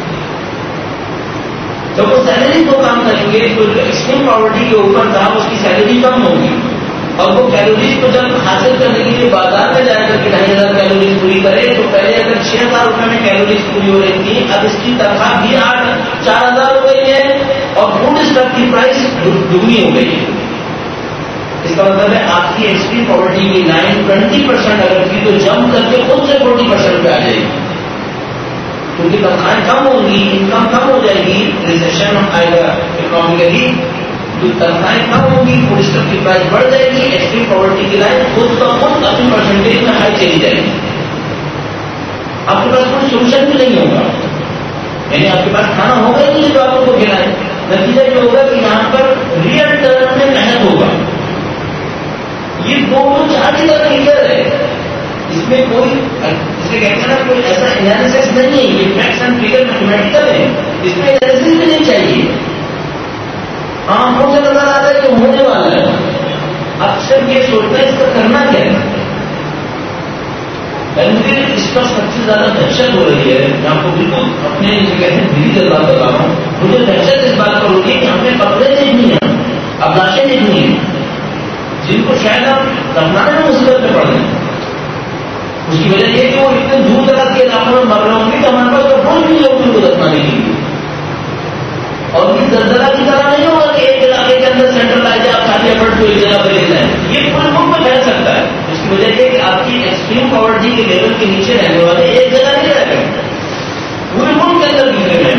C: جب وہ سیلری کو کم کریں گے تو جو ایکسٹریم پاورٹی کے اوپر تھا اس کی سیلری کم ہوگی. اور وہ کیلوریز کو جب حاصل کرنے کے لیے بازار میں جا کر کے 2500 کیلوریز پوری کرے تو پہلے اگر 6000 روپے میں کیلوریز پوری ہو رہی تھی، اب اس کی تنخواہ بھی 4000 ہو گئی ہے اور فوڈ اسٹف کی پرائس دگنی ہو گئی ہے. اس کا مطلب ہے آپ کی ایکسٹریم پاورٹی کی لائن 20% اگر تھی تو جمپ کر کے خود سے 40% پہ آ جائے گی. کیونکہ تنخواہیں کم ہوں گی، انکم کم ہو جائے گی، ریسیشن آئے گا اکنامکلی. جو تنخواہیں کم ہوگی فوڈ اسٹاف کی پرائز بڑھ جائے گی, ایکسٹریم پاورٹی کی لائن خود کا خود اپنی پرسنٹیج میں ہائی چلی جائے گی. آپ کے پاس کوئی سولوشن بھی نہیں ہوگا, یعنی آپ کے پاس کھانا ہوگا ہی نہیں جو آپ کو کھلائے. نتیجہ یہ ہوگا کہ یہاں پر ریئل ٹرم میں محنت ہوگا. یہ دونوں چارج کا کلیئر ہے, اس میں کوئی اسے کہتے ہیں نا کوئی ایسا انالیسس نہیں ہے, یہ فیکٹس اینڈ فگر میتھمیٹیکل ہے, اس میں انالیسس بھی نہیں چاہیے. آنکھوں سے نظر آتا ہے کہ ہونے والا ہے, اکثر یہ سوچنا ہے اس کا کرنا کیا ہے. مجھے اس پر سب سے زیادہ دہشت ہو رہی ہے, میں آپ کو بالکل اپنے کہتے ہیں دلی جذبات بتا رہا ہوں. مجھے دہشت اس بات پر ہوتی ہے کہ ہم نے کپڑے دیکھنی ہیں, اب لاشیں دیکھنی ہیں جن کو شاید ہم دفنانے میں مصیبت میں پڑ رہے ہیں. اس کی وجہ یہ کہ وہ اتنے دور دراز کے علاقوں میں مر رہے ہوں گے کہ ہمارے پاس تو روز بھی لوگ ان کو دفنانے کے لیے. اور یہ زلزلہ کی طرح نہیں ہوگا کہ ایک علاقے کے اندر سینٹرلائز آپ سارے ایفرٹ کو ایک جگہ پہ لے جائیں. یہ پورے ملک میں پھیل سکتا ہے. اس کی وجہ یہ کہ آپ کی ایکسٹریم پاورٹی کے لیول کے نیچے رہنے والے ایک جگہ نہیں رہ گئے, پورے ملک کے اندر گزرے گئے.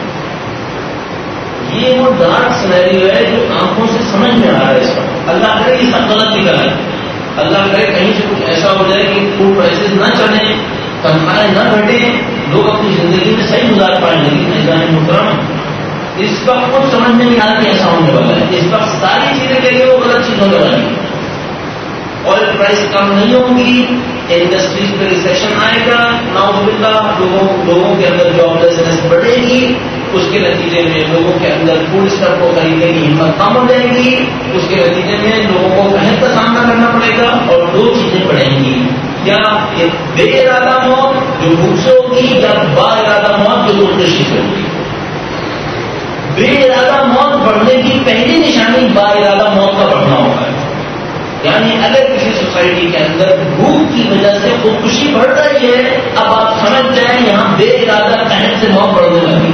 C: یہ وہ ڈارک سینیریو ہے جو آنکھوں سے سمجھ میں آ رہا ہے. اس وقت اللہ کرے یہ سب غلط نکل ہے, اللہ کرے کہیں سے کچھ ایسا ہو جائے کہ فوڈ پرائسز نہ چڑھیں, تنخواہیں نہ گھٹیں, لوگ اپنی زندگی میں صحیح گزار پائیں. لیکن جانے محترم اس وقت کچھ سمجھ نہیں آ کہ ایسا ہونے والا ہے. اس وقت ساری چیزیں کہہ کے وہ غلط چیز ہونے والی ہے. آئل پرائس کم نہیں ہوگی, انڈسٹریز پہ ریسیشن آئے گا, ناؤز باللہ لوگوں کے اندر جاب لیسنس بڑھے گی. اس کے نتیجے میں لوگوں کے اندر فوڈ اسٹاف کو خریدنے کی ہمت کم ہو جائے گی. اس کے نتیجے میں لوگوں کو محنت کا سامنا کرنا پڑے گا, اور دو چیزیں بڑھیں گی, یا بے ارادہ موت جو بھوک سے ہوگی, یا با ارادہ موت جو خودکشی سے ہوگی. بے ارادہ موت بڑھنے کی پہلی نشانی با ارادہ موت کا بڑھنا ہوگا. یعنی اگر کسی سوسائٹی کے اندر بھوک کی وجہ سے خودکشی بڑھ رہی ہے, اب آپ سمجھ جائیں یہاں بے ارادہ قحط سے موت بڑھنے لگی.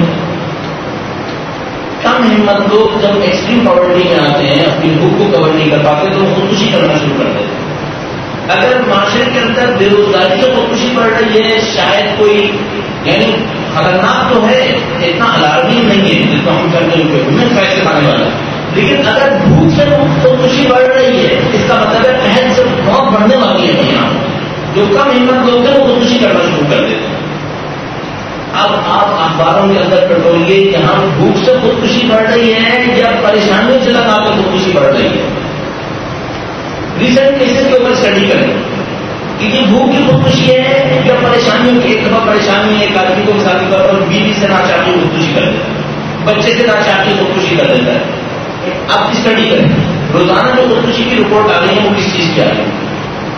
C: کم ہمت لوگ جب ایکسٹریم پاورٹی میں آتے ہیں, اپنی بھوک کو کور نہیں کر پاتے تو خودکشی کرنا شروع کر دیتے ہیں. اگر معاشرے کے اندر بے روزگاری سے خودکشی بڑھ رہی ہے, شاید کوئی یعنی خطرناک تو ہے, اتنا الارمنگ نہیں ہے جتنا ہم کرتے ہوئے ہمیں فیصلے آنے والا ہے. لیکن اگر بھوک سے خودکشی بڑھ رہی ہے, اس کا مطلب ہے قحط سے موت بڑھنے والی ہے. یہاں جو کم ہمت لوگ ہیں وہ خودکشی کرنا شروع کر دیتے ہیں. اب آپ اخباروں کے اندر پڑھوگے یہاں بھوک سے خودکشی بڑھ رہی ہے یا پریشانیوں سے لگا کر خودکشی بڑھ رہی ہے. ریسنٹ کیسز کے اوپر اسٹڈی کریں کہ یہ بھوک کی خودکشی ہے یا پریشانیوں کی. ایک دفعہ پریشانی ہے, ایک آدمی کو مثال کے طور پر بیوی سے ناچاہتی خودکشی کر دیتا ہے, بچے سے ناچاہتی خودکشی کر دیتا ہے. آپ اسٹڈی کریں روزانہ جو خودکشی کی رپورٹ آ رہی ہے وہ کس چیز کی آ رہی ہے.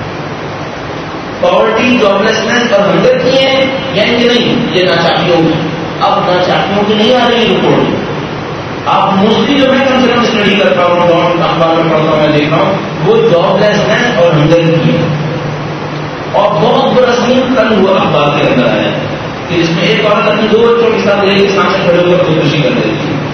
C: پاورٹی, جاب لیسنس اور ہنگر کی ہے, یعنی کہ نہیں یہ ناچاہیوں کی. اب ناچاہیوں کی نہیں آ رہی ہے رپورٹ. آپ موسٹلی جو میں کم سے کم اسٹڈی کرتا ہوں, اخبار میں پڑھتا ہوں, میں دیکھ رہا ہوں وہ جاب لیسنس اور ہنگر کی ہے. اور بہت بڑا سین کل ہوا اخبار کے اندر آیا کہ جس میں ایک عورت اپنی 2 بچوں کے ساتھ رہے کے سامنے کھڑے ہو کر خودکشی کر دیتی ہے.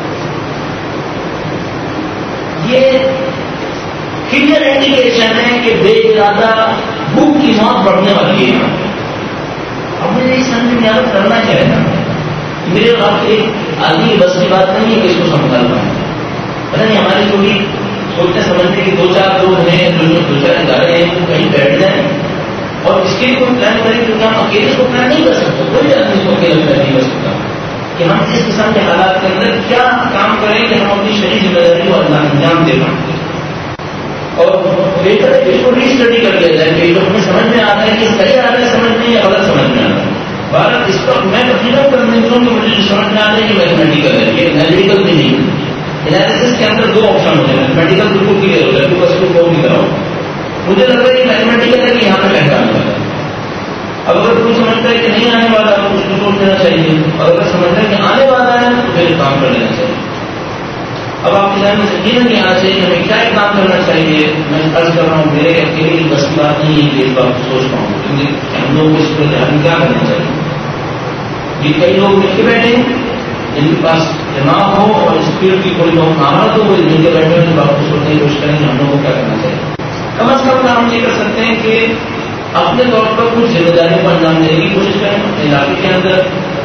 C: یہ کلیئر انڈیکیشن ہے کہ بے ارادہ بھوک کی موت بڑھنے والی ہے. اب مجھے اس سمجھ میں یاد کرنا چاہیے میرے آپ ایک آدمی کی بس کی بات نہیں ہے کہ اس کو سمجھا پائے. پتہ نہیں ہماری تھوڑی سوچتے سمجھتے کہ 2-4 لوگ ہیں جو 2-4 ادارے ہیں وہ کہیں بیٹھ جائیں اور اس کے لیے کوئی پلان کریں, کیونکہ ہم اکیلے کو پلان نہیں کر سکتے. کوئی آدمی اس کو اکیلے پلان نہیں کر سکتا کہ ہم اس قسم کے حالات کے اندر کیا کام کریں کہ ہم اپنی شرعی ذمہ داری کو انجام دے پائیں. اور بہتر ہے کہ اس کو ری اسٹڈی کر لیا جائے کہ جو ہمیں سمجھ میں آتا ہے کہ صحیح آ رہا ہے سمجھ میں یا غلط سمجھ میں آتا ہے. بھارت اس وقت میں تقریباً کنوینس ہوں کہ مجھے جو سمجھ میں آ رہا ہے کہ میتھمیٹیکل ہے, یہ انالیٹیکل بھی نہیں ہے. انالیسس کے اندر 2 آپشن ہوتے ہیں, میتھمیٹیکل بالکل کلیئر ہوتا ہے کیونکہ اس کو کوئی نہیں کراؤ. مجھے لگ رہا ہے کہ میتھمیٹیکل ہے کہ یہاں پہ پہچان ہوتا ہے. اب اگر کوئی سمجھتا ہے کہ نہیں آنے والا تو اس کو سوچ لینا چاہیے, اور اگر سمجھتا ہے کہ آنے والا ہے تو پھر کام کر لینا چاہیے. اب آپ کے ذہن میں یقیناً کہ آنا چاہیے کہ ہمیں کیا کام کرنا چاہیے. میں عرض کر رہا ہوں میرے اکیلے کی بس کی بات نہیں ہے کہ اس بات کو سوچ پاؤں, کیونکہ ہم لوگوں کو اس پر دھیان کیا کرنا چاہیے. یہ کئی لوگ مل کے بیٹھے ہیں جن کے پاس دماغ ہو اور اس فیلڈ کی کوئی لوگ مہارت ہو, وہ مل کے بیٹھے ہیں, تو آپ کو سوچنے کی کوشش کریں کہ ہم لوگوں کو کیا کرنا چاہیے. کم از کم ہم یہ کر سکتے ہیں کہ اپنے طور پر کچھ ذمہ داریوں کو انجام دینے کی کوشش کریں. اپنے علاقے کے اندر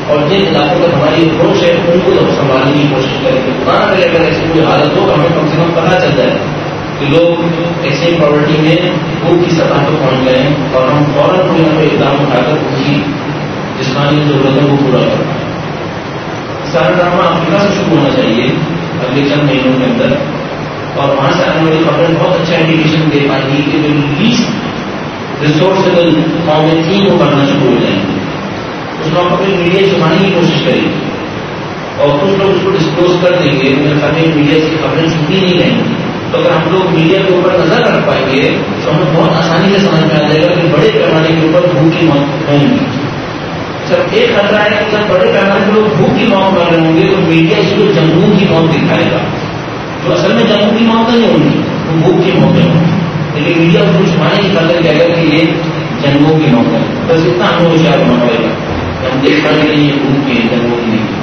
C: اور جن علاقوں پر ہماری اپروچ ہے ان کو سنبھالنے کی کوشش کریں گے. پرانا پہلے اگر ایسی کوئی حالت ہو ہمیں کم سے کم پتہ چل جائے کہ لوگ ایسے پاورٹی میں بھوک کی سطح پہ پہنچ گئے ہیں اور ہم فوراً کوئی نہ کوئی اقدام اٹھا کر ان کی جسمانی ضرورتوں کو پورا کرنا. سارا ڈرامہ افریقہ سے شروع ہونا چاہیے اگلے چند مہینوں کے اندر, اور وہاں سے آنے والی خبریں بہت اچھا انڈیکیشن دے پائیں گی کہ جو لیسٹ ریسورسبل قومیں تھیں وہ بڑھنا شروع ہو جائیں گے. اس میں آپ اپنی میڈیا چھپانے کی کوشش کریں گے اور کچھ لوگ اس کو ڈسکلوز کر دیں گے. میرے خیال میں میڈیا کی خبریں چھپی نہیں رہیں گی, تو اگر ہم لوگ میڈیا کے اوپر نظر رکھ پائیں گے تو ہمیں بہت آسانی سے سمجھ میں آ جائے گا کہ بڑے پیمانے کے اوپر بھوک کی موت ہوں گی. سر ایک خطرہ ہے کہ جب بڑے پیمانے پہ لوگ بھوک کی موت کر رہے ہوں گے تو میڈیا اس کو جنگوں کی موت دکھائے گا, تو اصل میں جنگوں کی موت نہیں ہوگی, وہ بھوک کی موتیں ہوں گی. لیکن میڈیا اس کو چھپانے کی خاطر کہے گا کہ یہ جنگوں کی موت ہے. بس اتنا ہمیں ہوشیار ہونا پڑے گا. ہم دیکھ پائیں گے یہ بھوک کی جنگوں کی نہیں.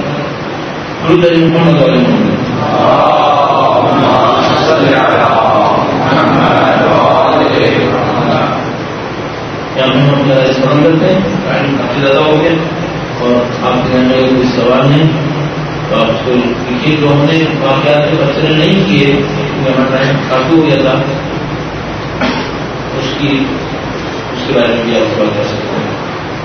C: محمد والے اسمرن کرتے ہیں. کافی زیادہ ہو گیا اور آپ کے ذہن میں کوئی سوال نہیں تو آپ اس کو لکھیے. جو ہم نے واقعات کے تبصرے نہیں کیے کیونکہ ہمارا ٹائم کافی ہو گیا تھا, اس کے بارے میں بھی آپ سوال کر سکتے ہیں.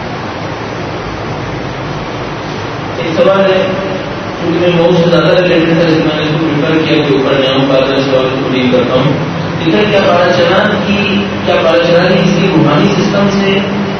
C: ایک سوال ہے کیونکہ میں بہت سے زیادہ ریلیٹڈ ہے, میں نے اس کو پریفر کیا کہ اوپر جاؤں کا سوال کو ڈیل کرتا ہوں. لیکن کیا پاراچران کی کسی روحانی سسٹم سے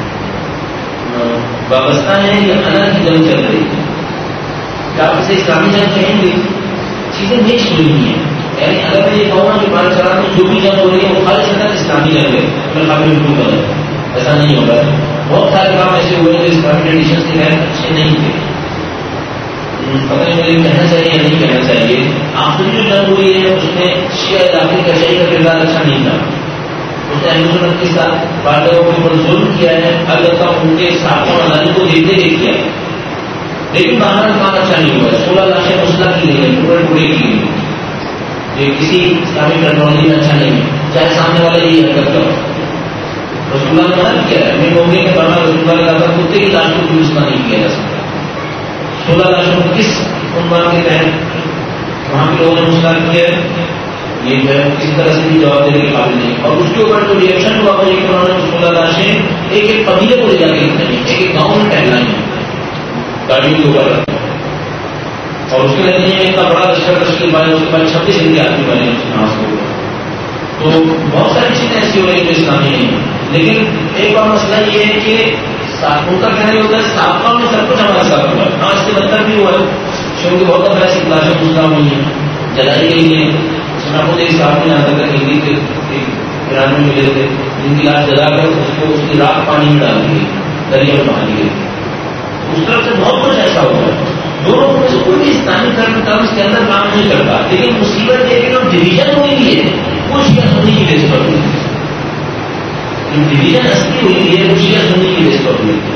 C: وابستہ ہے یا الگ کی جنگ چل رہی ہے؟ کیا آپ اسے اسلامی جنگ کہیں گے؟ چیزیں مکس ہوئی ہیں. یعنی اگر میں یہ کہوں کہ پاراچران میں جو بھی جنگ ہو رہی ہے وہ خاص طرح اسلامی جنگ ہے, میں کافی بالکل غلط ہے, ایسا نہیں ہوگا. بہت سارے کام ایسے ہوئے جو اسلامی ٹریڈیشن کے تحت اچھے نہیں تھے. پتہ نہیں مجھے کہنا چاہیے یا نہیں کہنا چاہیے. آخری جو جنگ ہوئی ہے اس میں شیعہ علاقے کا شیعہ کا کردار اچھا نہیں تھا. اس نے اہل سنت کے ساتھ بادلوں کے اوپر ظلم کیا ہے, البتہ ان کے ساتھوں عدالت کو دیکھتے ہوئے کیا ہے, لیکن باہر کام اچھا نہیں ہوا. 16 لاشیں مسلح کی گئی ہیں, ٹکڑے ٹکڑے کی گئی. یہ کسی اسلامی ٹیکنالوجی میں اچھا نہیں ہے, چاہے سامنے والا یہ حرکت کرو. رسول اللہ نے منع کیا ہے. میں کہوں گی کہ برما رسول اللہ کا کتے کی لاش کو درست نہیں کیا جا سکتا. 16 لاشوں کو کس عنوان کے تحت وہاں کے لوگوں نے مسئلہ کیا ہے, یہ جو ہے کسی طرح سے بھی جواب دینے کے قابل نہیں. اور اس کے اوپر جو ریئیکشن ہوا وہ یہ کہ انہوں نے 16 لاشیں ایک ایک قبیلے کو لے جا کے لکھنی, ایک ایک گاؤں میں ٹہلائی گاڑیوں کے اوپر, اور اس کے نتیجے میں اتنا بڑا لشکر تشکیل پائے. اس کے بعد 26 ہندی آدمی بنے اس نماز کو. تو بہت ساری چیزیں ایسی ہو رہی ہیں جو اسلامی نہیں ہیں. لیکن ایک اور مسئلہ یہ ہے کہ ان کا کہنا یہ ہوتا ہے سابقہ میں سب کچھ ہمارے ساتھ ہوا ہے. اس کے بدتر بھی ہوا ہے, کیونکہ بہت دفعہ ایسی کلاسیں مسئلہ ہوئی ہیں, جلائی گئی ہیں. سنا خود ایک صاحب نے یہاں تک ہندی کے ایران میں ملے تھے, جن کی لاش جلا کر اس کو اس کی راکھ پانی میں ڈال دی گئی, دریا میں بہا دی گئی. اس طرف سے بہت کچھ ایسا ہوا ہے. دونوں میں سے کوئی بھی اسلامی ٹرم اس کے اندر کام نہیں کرتا. لیکن مصیبت یہ کہ جو ڈویژن ہوئی ہے وہ شیعہ سنی کی بیس پر ہوئی ہے. جو ڈویژن اصلی ہوئی ہے وہ شیعہ سنی کی بیس پر ہوئی ہے.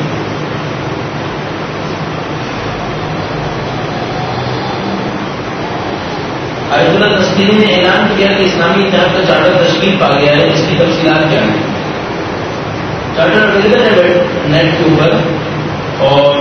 C: آیت اللہ تسلیم نے اعلان کیا کہ اسلامی اتحاد کا چارٹر تشکیل پا گیا ہے. اس کی تفصیلات کیا ہیں؟ چارٹر اویلیبل ہے نیٹ کے اوپر, اور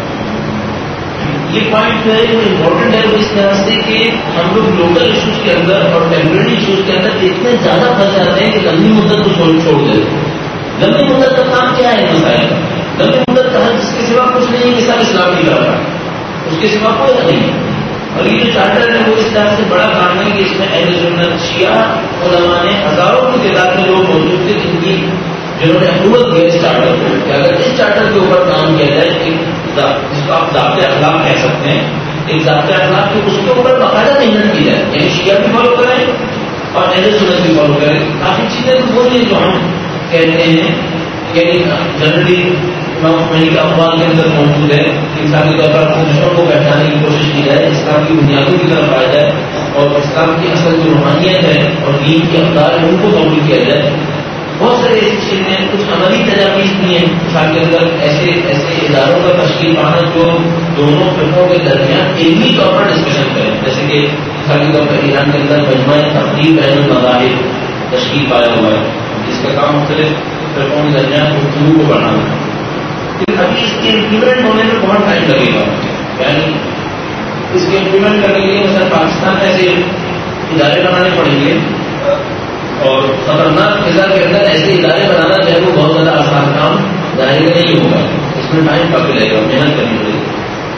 C: یہ پوائنٹ جو ہے وہ امپورٹنٹ ہے اس طرح سے کہ ہم لوگ لوکل ایشوز کے اندر اور ٹیمپرری ایشوز کے اندر اتنے زیادہ پھنس جاتے ہیں کہ لمبی مدت کو چھوڑ دیتے ہیں. لمبی مدت کا کام کیا ہے مسائل؟ لمبی مدت کا جس کے سوا کچھ نہیں ہے کہ سب اسلام کی طرف, اس کے سوا کوئی نہیں ہے. اور یہ جو چارٹر ہے وہ اس طرح سے بڑا کام ہے کہ اس میں اہل سنت شیعہ علماء نے ہزاروں کی تعداد میں لوگ موجود تھے جنہوں نے اپروول دیا اس چارٹر کو کہ اگر اس چارٹر کے اوپر کام کیا جائے, جس کو آپ ضابطۂ اخلاق کہہ سکتے ہیں, ایک ضابطۂ اخلاق کی اس کے اوپر باقاعدہ محنت کی جائے. یعنی شیعہ بھی فالو کریں اور اہل سنت بھی فالو کریں. کافی چیزیں تو وہ نہیں جو ہم کہتے ہیں, یعنی جنرلی اخبار کے اندر موجود ہے. انسانی طور پر خوشوں کو پہچانے کی کوشش کی جائے, اسلام کی بنیادوں کی طرف آیا جائے, اور اسلام کی اصل جو روحانیت ہے اور دین کے اقدار ہے ان کو قبول کیا جائے. بہت سارے ایسی چیزیں ہیں, کچھ عملی تجاویز بھی ہیں مثال کے اندر ایسے اداروں کا تشکیل پانا جو دونوں فرقوں کے درمیان علمی طور پر ڈسکشن کریں. جیسے کہ مثال کے طور پر ایران کے اندر مجمع تقدیر بین المذاہب تشکیل پایا ہوا ہے, جس کا کام مختلف فرقوں کے درمیان گفتگو کو بڑھانا ہے. پھر ابھی اس کے امپلیمنٹ ہونے میں بہت ٹائم لگے گا. یعنی اس کے امپلیمنٹ کرنے کے لیے مثلا پاکستان میں ایسے ادارے بنانے پڑیں گے اور خطرناک فضا کے اندر ایسے ادارے بنانا چاہے وہ بہت زیادہ آسان کام ظاہر نہیں ہوگا. اس میں ٹائم کافی لگے گا, محنت کرنی پڑے گی.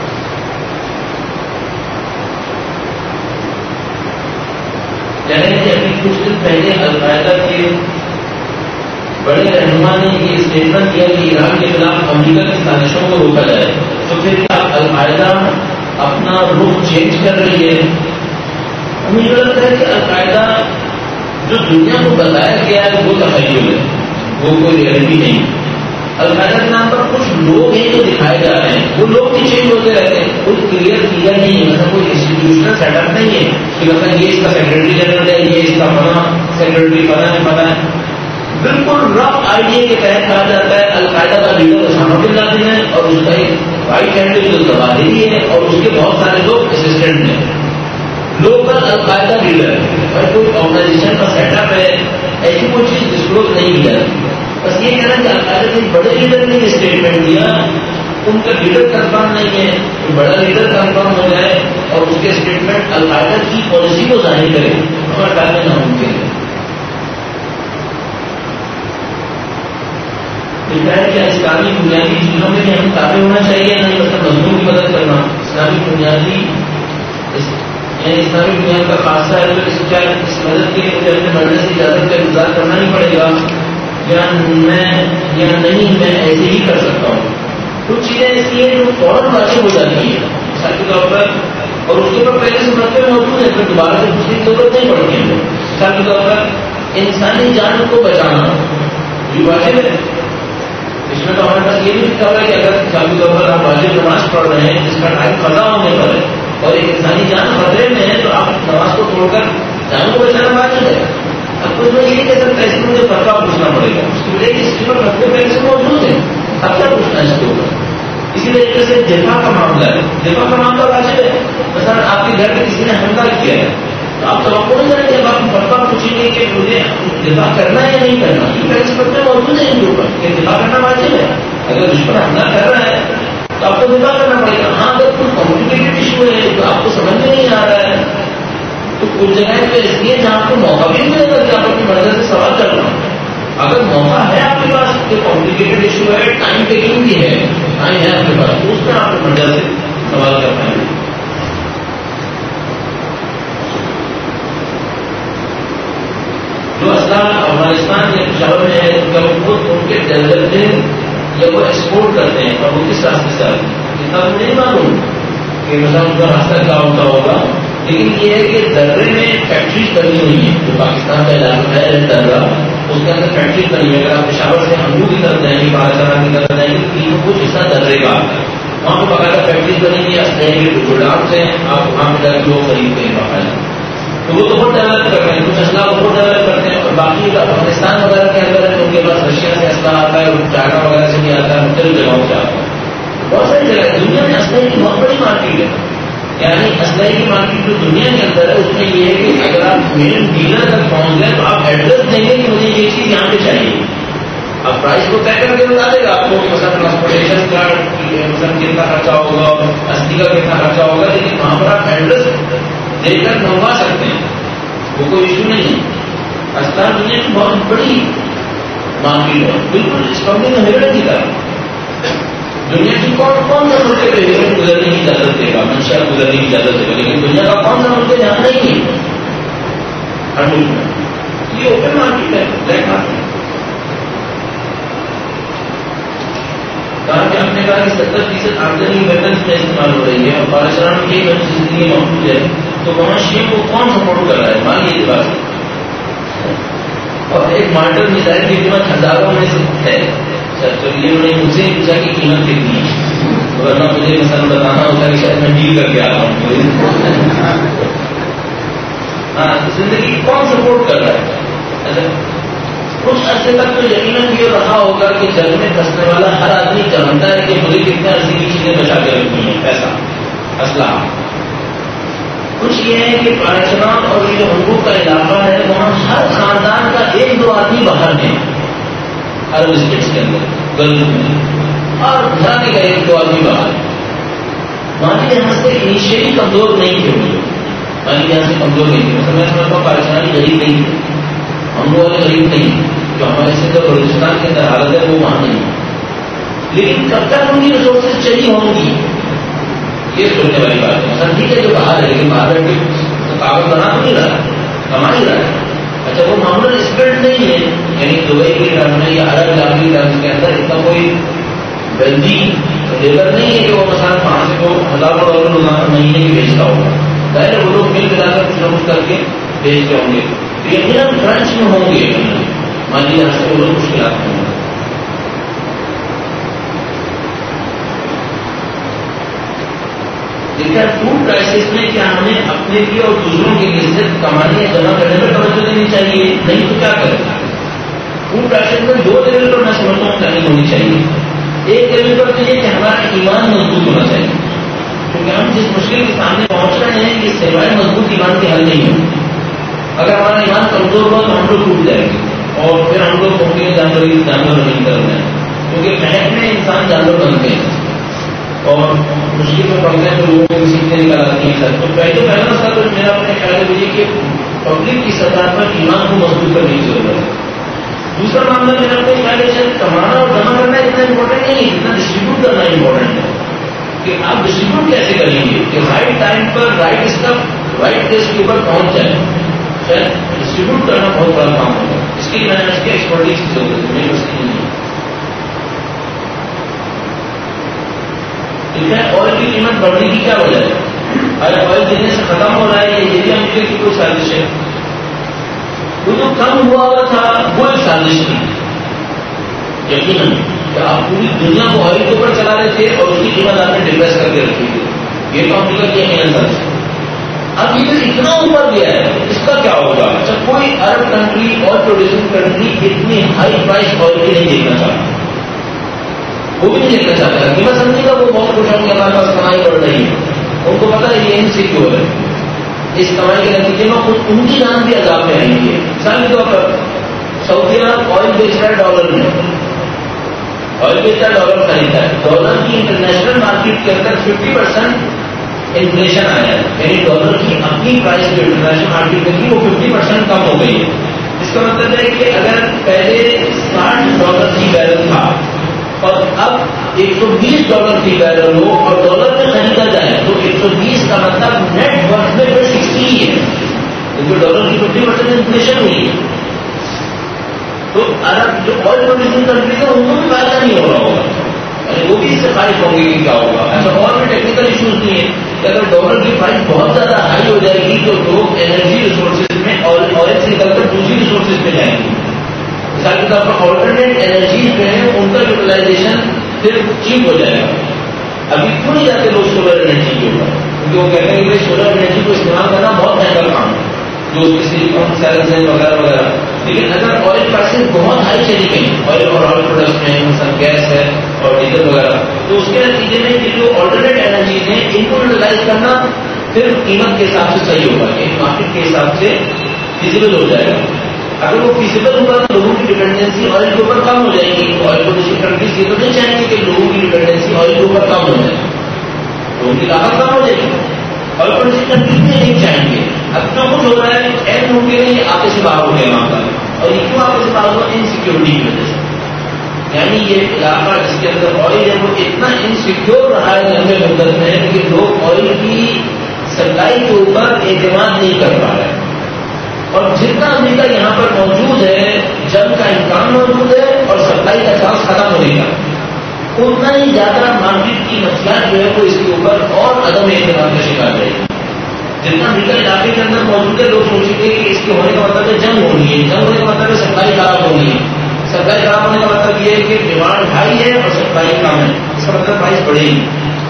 C: کہ ابھی کچھ دن پہلے القاعدہ کے بڑے رہنما نے یہ اسٹیٹمنٹ کیا کہ ایران کے خلاف امریکہ کی سازشوں کو روکا جائے. تو پھر کیا القاعدہ اپنا رخ چینج کر رہی ہے؟ ہمیں یہ لگتا ہے کہ القاعدہ جو دنیا کو بتایا گیا ہے وہ تخیل ہے, وہ کوئی ریئلٹی نہیں. القاعدہ کے نام پر کچھ لوگ ہیں جو دکھائے جا رہے ہیں, وہ لوگ بھی چینج ہوتے رہتے ہیں. کوئی کلیئر کیا نہیں ہے, مطلب کوئی انسٹیٹیوشنل سیٹ اپ نہیں ہے کہ مطلب یہ اس کا سیکرٹری جنرل ہے, یہ اس کا فلاں سیکرٹری پتا ہے. بالکل رف آئیڈیا کے تحت کہا جاتا ہے القاعدہ کا لیڈر اسامہ بن لادن ہے اور اس کا ایک رائٹ ہینڈ الظواہری ہے اور اس کے بہت سارے لوگ اسسٹنٹ ہیں. لوکل القاعدہ لیڈر ہے اور کوئی آرگنائزیشن کا سیٹ اپ ہے, ایسی کوئی چیز ڈسکلوز نہیں کی جاتی. بس یہ کہنا کہ القاعدہ کے بڑے لیڈر نے یہ اسٹیٹمنٹ دیا, ان کا لیڈر کنفرم نہیں ہے, بڑا لیڈر کنفرم ہو جائے اور اس کے اسٹیٹمنٹ القاعدہ کی پالیسی کو ظاہر کرے, ہمارے خیال میں ناممکن ہے. کیا اسلامی بنیادی چیزوں میں بھی ہم تابع ہونا چاہیے, نہیں مطلب مظلوم کی مدد کرنا. اسلامی بنیادی یعنی اسلامی بنیاد کا خاصہ ہے تو اس مدد کے لیے مجھے اپنے مرنے سے اجازت کا انتظار کرنا ہی پڑے گا یا نہیں میں ایسے ہی کر سکتا ہوں. کچھ چیزیں ایسی ہیں جو فوراً واضح ہو جاتی ہیں مثال کے طور پر, اور اس کے اوپر پہلے سے مرتبہ موجود ہے, پھر دوبارہ سے پوچھنے کی ضرورت نہیں پڑتی ہے. مثال کے طور پر انسانی جان کو بچانا یہ واجب ہے. اس میں تو ہمارے پاس یہ بھی لکھا ہوا ہے کہ اگر مثال کے طور پر آپ واجب نماز پڑھ رہے ہیں جس کا ٹائم قضا ہونے پر ہے اور ایک انسانی جان خطرے میں ہے تو آپ نماز کو چھوڑ کر جانوں کو بچانا واجب ہے. اب تو میں یہ کہہ سکتا ہے اس میں مجھے فتویٰ پوچھنا پڑے گا, اس کی وجہ اس چیز پر فتوے پہلے سے موجود ہے, اب کیا پوچھنا ہے اس کے اوپر. اسی طریقے سے دفاع کا معاملہ ہے, دفاع کا معاملہ واجب ہے. مثلا آپ کے گھر میں کسی نے حملہ کیا ہے تو آپ توقع نہیں کریں گے, آپ فتویٰ پوچھیں گے کہ مجھے دفاع کرنا ہے یا نہیں کرنا. یہ پہلے سے فتوے موجود ہیں ان کے اوپر کہ دفاع کرنا واجب ہے. اگر دشمن حملہ کر رہا ہے تو آپ کو دفاع کرنا پڑے گا. ہاں اگر کوئی کمپلیکیٹڈ ایشو ہے تو آپ کو سمجھ میں نہیں آ رہا ہے تو کچھ جگہ پہ اس لیے جہاں آپ کو موقع بھی ملے گا کہ آپ اپنی مرضی سے سوال کر رہا ہوں. اگر موقع ہے آپ کے پاس کہ کمپلیکیٹڈ ایشو ہے, ٹائم ٹیکنگ بھی ہے, ٹائم ہے آپ کے پاس, تو اس میں آپ کو مرضی سے سوال کر پائیں گے. جو اسلحہ افغانستان یا پشاور میں ہے کیا وہ خود ان کے ڈیولپمنٹ یا وہ ایکسپورٹ کرتے ہیں اور وہ کس راستے سے آتے ہیں اتنا تو نہیں معلوم کہ مثلا ان کا راستہ کیا ہوتا ہوگا. لیکن یہ ہے کہ درے میں فیکٹریز بنی ہوئی ہیں, جو پاکستان کا علاقہ ہے درہ اس کے اندر فیکٹریز بنی ہوئی ہے. اگر آپ پشاور سے ہندو کی طرف جائیں گے, بالاچار کی طرف جائیں گے, تین کچھ حصہ درے کا آتا ہے. وہاں پہ باقاعدہ فیکٹریز بنی ہوئی ہے, گوڈاؤنس ہیں, آپ وہاں پہ جا کے لوگ خریدتے ہیں باقاعدہ. تو وہ تو بہت ڈیولپ کر رہے ہیں, کچھ اسلحہ وہ بہت ڈیولپ کرتے ہیں. اور باقی افغانستان وغیرہ کے اندر ہے تو ان کے پاس رشیا سے اسلحہ آتا ہے, اور چائنا وغیرہ سے بھی آتا ہے, مختلف جگہوں سے آتا ہے. بہت ساری جگہ ہے دنیا میں اسلحے کی بہت بڑی مارکیٹ ہے. یعنی اسلحے کی مارکیٹ جو دنیا کے اندر ہے اس میں یہ ہے کہ اگر آپ مین ڈیلر تک پہنچ گئے تو آپ ایڈریس دیں گے کہ مجھے یہ چیز یہاں پہ چاہیے. اب پرائز کو طے کر کے بتا دے گا آپ کو کہ مثلا ٹرانسپورٹیشن کا مثلا کتنا خرچہ ہوگا, اصلی کا کتنا خرچہ ہوگا, لیکن وہاں پر آپ ایڈریس دے کر منگوا سکتے ہیں, وہ کوئی ایشو نہیں ہے. اسلحہ دنیا کی بہت بڑی مارکیٹ ہے, بالکل اس کمپنی میں ہیرن کی طرح. دنیا کی کون سا ملک پہ ہیرن گزرنے کی اجازت دے گا, منشا گزرنے کی اجازت دے گا, لیکن دنیا کا کون سا ملک جہاں نہیں ہے ہر ملک میں. یہ اوپن مارکیٹ ہے, بلیک مارکیٹ. کہا کہ ہم نے کہا کہ 70% آمدنی ویپنس میں استعمال ہو رہی ہے اور پاکستان میں کئی بچی زندگی موجود ہے, تو وہاں شیعہ کو کون سپورٹ کر رہا ہے, مان لیجیے بات. اور ایک مارٹر میزائل کی قیمت ہزاروں میں سے ہے. تو یہ انہوں نے مجھ سے پوچھا کہ قیمت کتنی ہے, ورنہ مجھے مثلا بتانا ہوتا کہ شاید میں ڈیل کر کے آ رہا ہوں. ہاں, زندگی کون سپورٹ کر رہا ہے. کچھ عرصے تک تو یقیناً یہ رہا ہوگا کہ جنگ میں پھنسنے والا ہر آدمی جانتا ہے کہ مجھے کتنے عرصے کی چیزیں بچا کے رکھنی ہیں, پیسہ, اسلحہ. کچھ یہ ہے کہ پاکستان اور یہ جو حقوق کا علاقہ ہے وہاں ہر خاندان کا 1-2 آدمی باہر ہیں, ہر اسٹیٹس کے اندر, گلف میں اور گھرانے کا ایک دو آدمی باہر. مالی یہاں سے انیشیلی کمزور نہیں تھے, مالی یہاں سے کمزور نہیں تھے. مثلا میں سمجھتا ہوں پاکستانی غریب نہیں تھے, ہم لوگ والے غریب نہیں, جو ہمارے سے بلوچستان کے اندر حالت ہے وہ وہاں نہیں. لیکن کب تک ان کی ریسورسز چلی ہوں گی یہ سوچنے والی بات ہے. مثلا ٹھیک ہے جو باہر ہے, لیکن باہر کاغذ بنا تو نہیں رہا, کما ہی رہا ہے. اچھا وہ معمولاً اسپیڈ نہیں ہے, یعنی دبئی کے ٹرم یا عرب علاقے کے ٹرم کے اندر اتنا کوئی ویلدی لیبر نہیں ہے کہ وہ مثلا وہاں سے کو $1000 مہینے کی بھیجتا ہوگا. ظاہر ہے وہ لوگ مل ملا کر کچھ نہ کچھ کر کے بھیجتے ہوں گے. یقیناً فرانس میں ہوں گے, مان لیجیے یہاں سے وہ لوگ مشکلات میں ہوں گے. دیکھا فوڈ کرائسس میں کیا ہمیں اپنے لیے اور دوسروں کے لیے صرف کمانے یا جمع کرنے پر توجہ دینی چاہیے, نہیں تو کیا کریں. فوڈ کرائسس میں دو لیول پر میں سمجھتا ہوں پلاننگ ہونی چاہیے. ایک لیول پر تو یہ کہ ہمارا ایمان مضبوط ہونا چاہیے, کیونکہ ہم جس مشکل کے سامنے پہنچ رہے ہیں یہ سوائے مضبوط ایمان کے حل نہیں ہو. اگر ہمارا ایمان کمزور ہوا تو ہم لوگ ٹوٹ جائیں گے اور پھر ہم لوگ کھوٹے جانور نہیں کر رہے ہیں, کیونکہ محنت میں انسان جانور بنتے ہیں اور مشکل میں پڑھتے ہیں تو لوگوں کو سیکھنے نکال آتی ہیں. سر تو پہلا مسئلہ تو میرا اپنے خیال ہے کہ پبلک کی سطح پر ایمان کو مضبوط کرنے کی ضرورت ہے. دوسرا معاملہ میرا اپنے خیال ہے کمانا اور جمع کرنا اتنا امپورٹنٹ نہیں ہے جتنا ڈسٹریبیوٹ کرنا امپورٹنٹ ہے. کہ آپ ڈسٹریبیوٹ کیسے کریں گے کہ رائٹ ٹائم پر رائٹ اسٹف رائٹ پلیس کے اوپر پہنچ جائے. ڈسٹریبیوٹ کرنا بہت بڑا کام ہوگا, اس کے لیے میں نے اس کی ایکسپرٹیز کی ضرورت ہے, میری اس کی نہیں ہے. آئل کی قیمت بڑھنے کی کیا وجہ ہے؟ اگر آئل دینے سے ختم ہو رہا ہے یہ بھی ہم کی کوئی سازش ہے. وہ جو کم ہوا ہوا تھا وہ ایک سازش تھی یقیناً, کہ آپ پوری دنیا کو آئل کے اوپر چلا رہے تھے اور اس کی قیمت آپ نے ڈپریس کر کے رکھی تھی. یہ تو امریکہ کی یقیناً سازش ہے. اب یہ اتنا اوپر گیا ہے اس کا کیا ہوگا؟ اچھا کوئی عرب کنٹری اور پروڈیوسنگ کنٹری اتنی ہائی پرائس آئل کی نہیں دیکھنا چاہتا, وہ بھی نہیں دیکھنا چاہتا ہے. قیمت سمجھے گا وہ بہت خوش ہوں گے ہمارے پاس کمائی بڑھ رہی ہے, ان کو پتا ہے یہ انسیکیور ہے. اس کمائی کے نتیجے میں خود ان کی جان بھی عذاب میں آئیں گے. مثال کے طور پر سعودی عرب آئل بیچ رہا ہے ڈالر میں, آئل بیچ رہا ہے ڈالر خریدتا ہے. ڈالر کی انٹرنیشنل مارکیٹ کے اندر 50% انفلیشن آیا ہے, یعنی ڈالر کی اپنی پرائس جو انٹرنیشنل مارکیٹ میں تھی وہ 50% کم ہو گئی ہے. اس کا مطلب ہے کہ اگر پہلے $60 کی بیرل تھا اور اب $120 کی بیرل ہو اور ڈالر میں خریدا جائے تو 120 کا مطلب نیٹ ورتھ میں 60 ہی ہے, کیونکہ ڈالر کی 50% انفلیشن ہوئی ہے. تو عرب جو آئل پروڈیوسنگ کنٹری ہے ان کو بھی فائدہ نہیں ہو رہا ہوگا, یعنی وہ بھی اس سے خارج ہوں گے کہ کیا ہوگا. ایسا اور بھی ٹیکنیکل ایشوز نہیں ہے کہ اگر ڈالر کی پرائس بہت زیادہ ہائی ہو جائے گی تو لوگ انرجی ریسورسز میں آئل سے نکل کر دوسری ریسورسز میں جائیں گے. مثال کے طور پر آلٹرنیٹ انرجیز جو ہیں ان کا یوٹیلائزیشن پھر چیپ ہو جائے گا. ابھی کیوں نہیں جاتے لوگ سولر انرجی کے اوپر, کیونکہ وہ کہتے ہیں کہ سولر انرجی کو استعمال کرنا بہت مہنگا کام ہے, جو کسی سیلز ہیں وغیرہ وغیرہ. لیکن اگر آئل پرائسز بہت ہائی چلی گئی, آئل اور آئل پروڈکٹس میں مثلا گیس ہے اور ڈیزل وغیرہ, تو اس کے نتیجے میں یہ جو آلٹرنیٹ انرجیز ہیں ان کو یوٹیلائز کرنا پھر قیمت کے حساب سے صحیح ہوگا, ایک مارکیٹ کے حساب سے فیزیبل ہو جائے گا. اگر وہ فیزیبل ہوگا تو لوگوں کی ڈپینڈنسی آئل کے اوپر کم ہو جائے گی. آئل پروڈیوسنگ کنٹریز یہ تو نہیں چاہیں گے کہ لوگوں کی ڈپینڈنسی آئل کے اوپر کم ہو جائے, تو ان کی لاگت کم ہو جائے گی. آئل پروڈیوسنگ کنٹریز نہیں چاہیں گے. اب جو کچھ ہو رہا ہے این ہو کے نہیں آتے سے باہر ہو گیا وہاں پر, اور یہ کیوں آتے سے باہر ہوا؟ انسیکیورٹی کی وجہ سے. یعنی یہ علاقہ جس کے اندر آئل ہے وہ اتنا انسیکیور رہا ہے لمبے مدت میں کہ لوگ آئل کی سپلائی کے اوپر اعتماد نہیں کر پا رہے. اور جتنا امریکہ یہاں پر موجود ہے, جنگ کا امکان موجود ہے اور سپلائی کا چانس ختم ہونے کا, اتنا ہی زیادہ مارکیٹ کی نفسیات جو ہے وہ اس کے اوپر اور عدم اعتماد کا شکار رہے گی. جتنا امریکہ علاقے کے اندر موجود ہے لوگ سوچیں گے کہ اس کے ہونے کا مطلب ہے جنگ ہونی ہے, جنگ ہونے کا مطلب ہے سپلائی خراب ہونی ہے, سپلائی خراب ہونے کا مطلب یہ ہے کہ ڈیمانڈ ہائی ہے اور سپلائی کم ہے, اس کا مطلب پرائس بڑھے گی.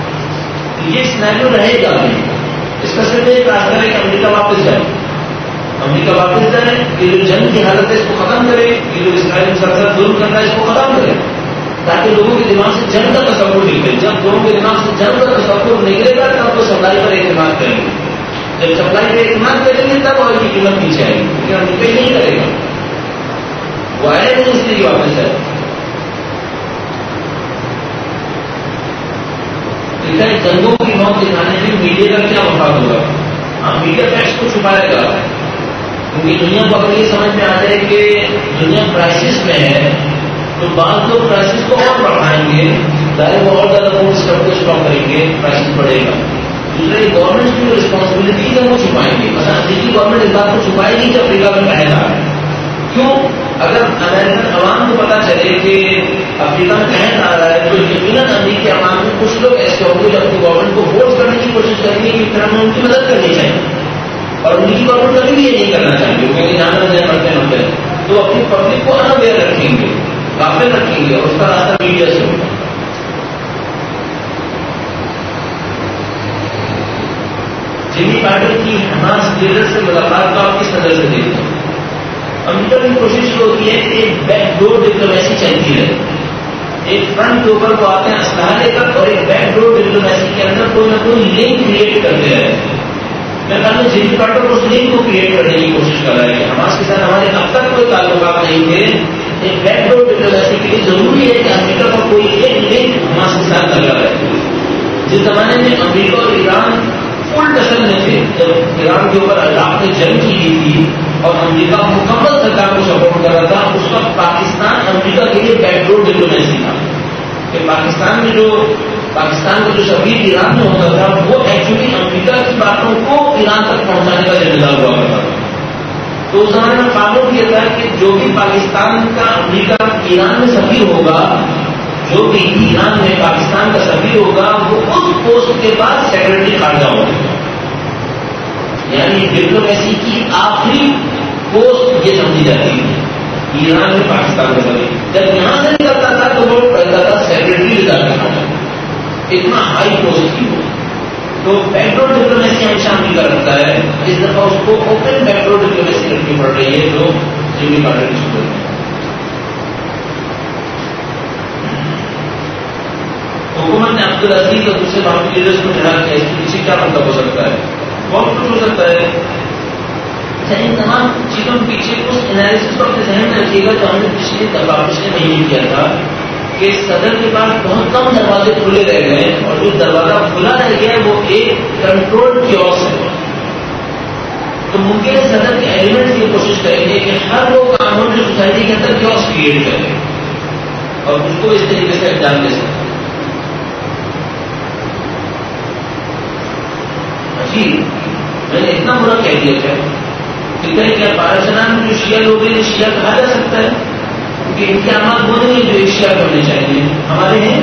C: یہ سینیریو رہے گا. اس کا صرف ایک راستہ ہے کہ امریکہ واپس جائے, امریکہ واپس جائے, یہ جو جنگ کی حالت ہے اس کو ختم کرے, یہ جو اسرائیل مسلسل ظلم کرنا ہے اس کو ختم کرے, تاکہ لوگوں کے دماغ سے جنگ کا تصور نکلے. جب لوگوں کے دماغ سے جنگ کا تصور نکلے گا تب وہ سپلائی پر اعتماد کریں گے. جب سپلائی پر اعتماد کریں گے تب آئل کی قیمت نیچے آئے گی, کیونکہ امریکہ نہیں کرے گا, وہ آئے نہیں اس لیے واپس جائے. دیکھا ہے جنگوں کی موت دکھانے میں میڈیا کا کیا مفاد ہوگا. ہاں میڈیا فیکٹس کو چھپائے گا کیونکہ دنیا کو اگر یہ سمجھ میں آ جائے کہ دنیا کرائسس میں ہے تو بعض لوگ کرائسس کو اور بڑھائیں گے, ظاہر وہ اور زیادہ فورس اسٹاپ کریں گے, کرائسس بڑھے گا. دوسرا یہ گورنمنٹ کی جو رسپانسبلٹی ہے وہ چھپائیں گے. مثلا امریکی گورنمنٹ اس بات کو چھپائے گی کہ افریقہ میں قحط آ رہا ہے. کیوں؟ اگر امریکن عوام کو پتا چلے کہ افریقہ میں قحط آ رہا ہے تو یقیناً امریکی عوام میں کچھ لوگ ایسے ہوں گے جو اپنی گورنمنٹ کو فورس کرنے کی کوشش کریں گے کہ اس طرح میں ان کی مدد کرنی چاہیے. اور ان کی گورنمنٹ کبھی بھی یہ نہیں کرنا چاہیے کیونکہ جانا نہیں پڑتے ہوتے ہیں تو اپنی پبلک کو انویئر رکھیں گے, غافل رکھیں گے, اور اس کا راستہ میڈیا سے ہوگا. جیمی کارٹر کی حماس لیڈر سے ملاقات کو آپ کس نظر سے دیکھتے ہیں؟ امریکہ کی کوشش یہ ہوتی ہے کہ ایک بیک ڈور ڈپلومیسی چلتی رہے. ایک فرنٹ کے اوپر وہ آتے ہیں اسلحہ لے کر اور ایک بیک ڈور ڈپلومیسی کے اندر کوئی نہ کوئی لنک کریٹ کرتے رہے. میں کہا جیمی کارٹر اس لنک کو کریٹ کرنے کی کوشش کر رہا ہے کہ حماس کے ساتھ ہمارے اب تک کوئی تعلقات نہیں تھے. ایک بیک ڈور ڈپلومیسی کے لیے ضروری ہے کہ امریکہ کا کوئی ایک لنک حماس کے ساتھ لگا رہے. جس زمانے میں امریکہ اور ایران فل ٹسل میں تھے, جب ایران کے اوپر عراق میں جنگ کی گئی تھی اور امریکہ مکمل سرکار کو سپورٹ کر رہا تھا, اس وقت پاکستان امریکہ کے لیے بیک ڈور ڈپلومیسی تھا کہ پاکستان کو جو سفیر ایران میں ہوتا تھا وہ ایکچولی امریکہ کی باتوں کو ایران تک پہنچانے کا ذمہ دار ہوا کرتا تھا. تو اس زمانے میں قانون یہ تھا کہ جو بھی پاکستان کا امریکہ ایران میں سفیر ہوگا, جو بھی ایران میں پاکستان کا سفیر ہوگا, وہ اس پوسٹ کے بعد سیکرٹری خارجہ ہوگا. یعنی ڈپلومیسی کی آخری پوسٹ یہ سمجھی جاتی ہے ایران میں پاکستان کا سفیر. جب یہاں سے نکلتا تھا تو وہ کہتا تھا سیکرٹری وزارت خارجہ, اتنا ہائی پوسٹ کی. تو بیک ڈور ڈپلومیسی ہمیشہ امریکہ رکھتا ہے. اس دفعہ اس کو اوپن بیک ڈور ڈپلومیسی کرنی پڑ رہی ہے جو جیمی کارٹر کی صورت ہے. حکومت نے عبدالعزیز اور دوسرے باقی لیڈرز کو ٹھہرا کیا, اس کے پیچھے کیا مطلب ہو سکتا ہے؟ بہت کچھ ہو سکتا ہے. ان تمام چیزوں کے پیچھے اس انالیسس کو اپنے ذہن میں رکھیے گا جو ہم نے پچھلے مہینے کیا تھا کہ صدر کے پاس بہت کم دروازے کھلے رہ گئے اور جو دروازہ کھلا رہ گیا وہ ایک کنٹرول کیوس ہے. تو ممکن ہے صدر کے ایلیمنٹس کی کوشش کریں گے کہ ہر وہ قانون جو سوسائٹی کے اندر کیوس کریٹ کرے اور اس کو اس طریقے سے انجام دے سکے. جی میں نے اتنا برا کہہ دیا تھا کہ کیا پاراشنان میں جو شیعہ لوگ ہیں شیعہ کہا جا سکتا ہے کیونکہ ان کے اعمال وہ نہیں جو ایک شیعہ کرنے چاہیے, ہمارے ہیں,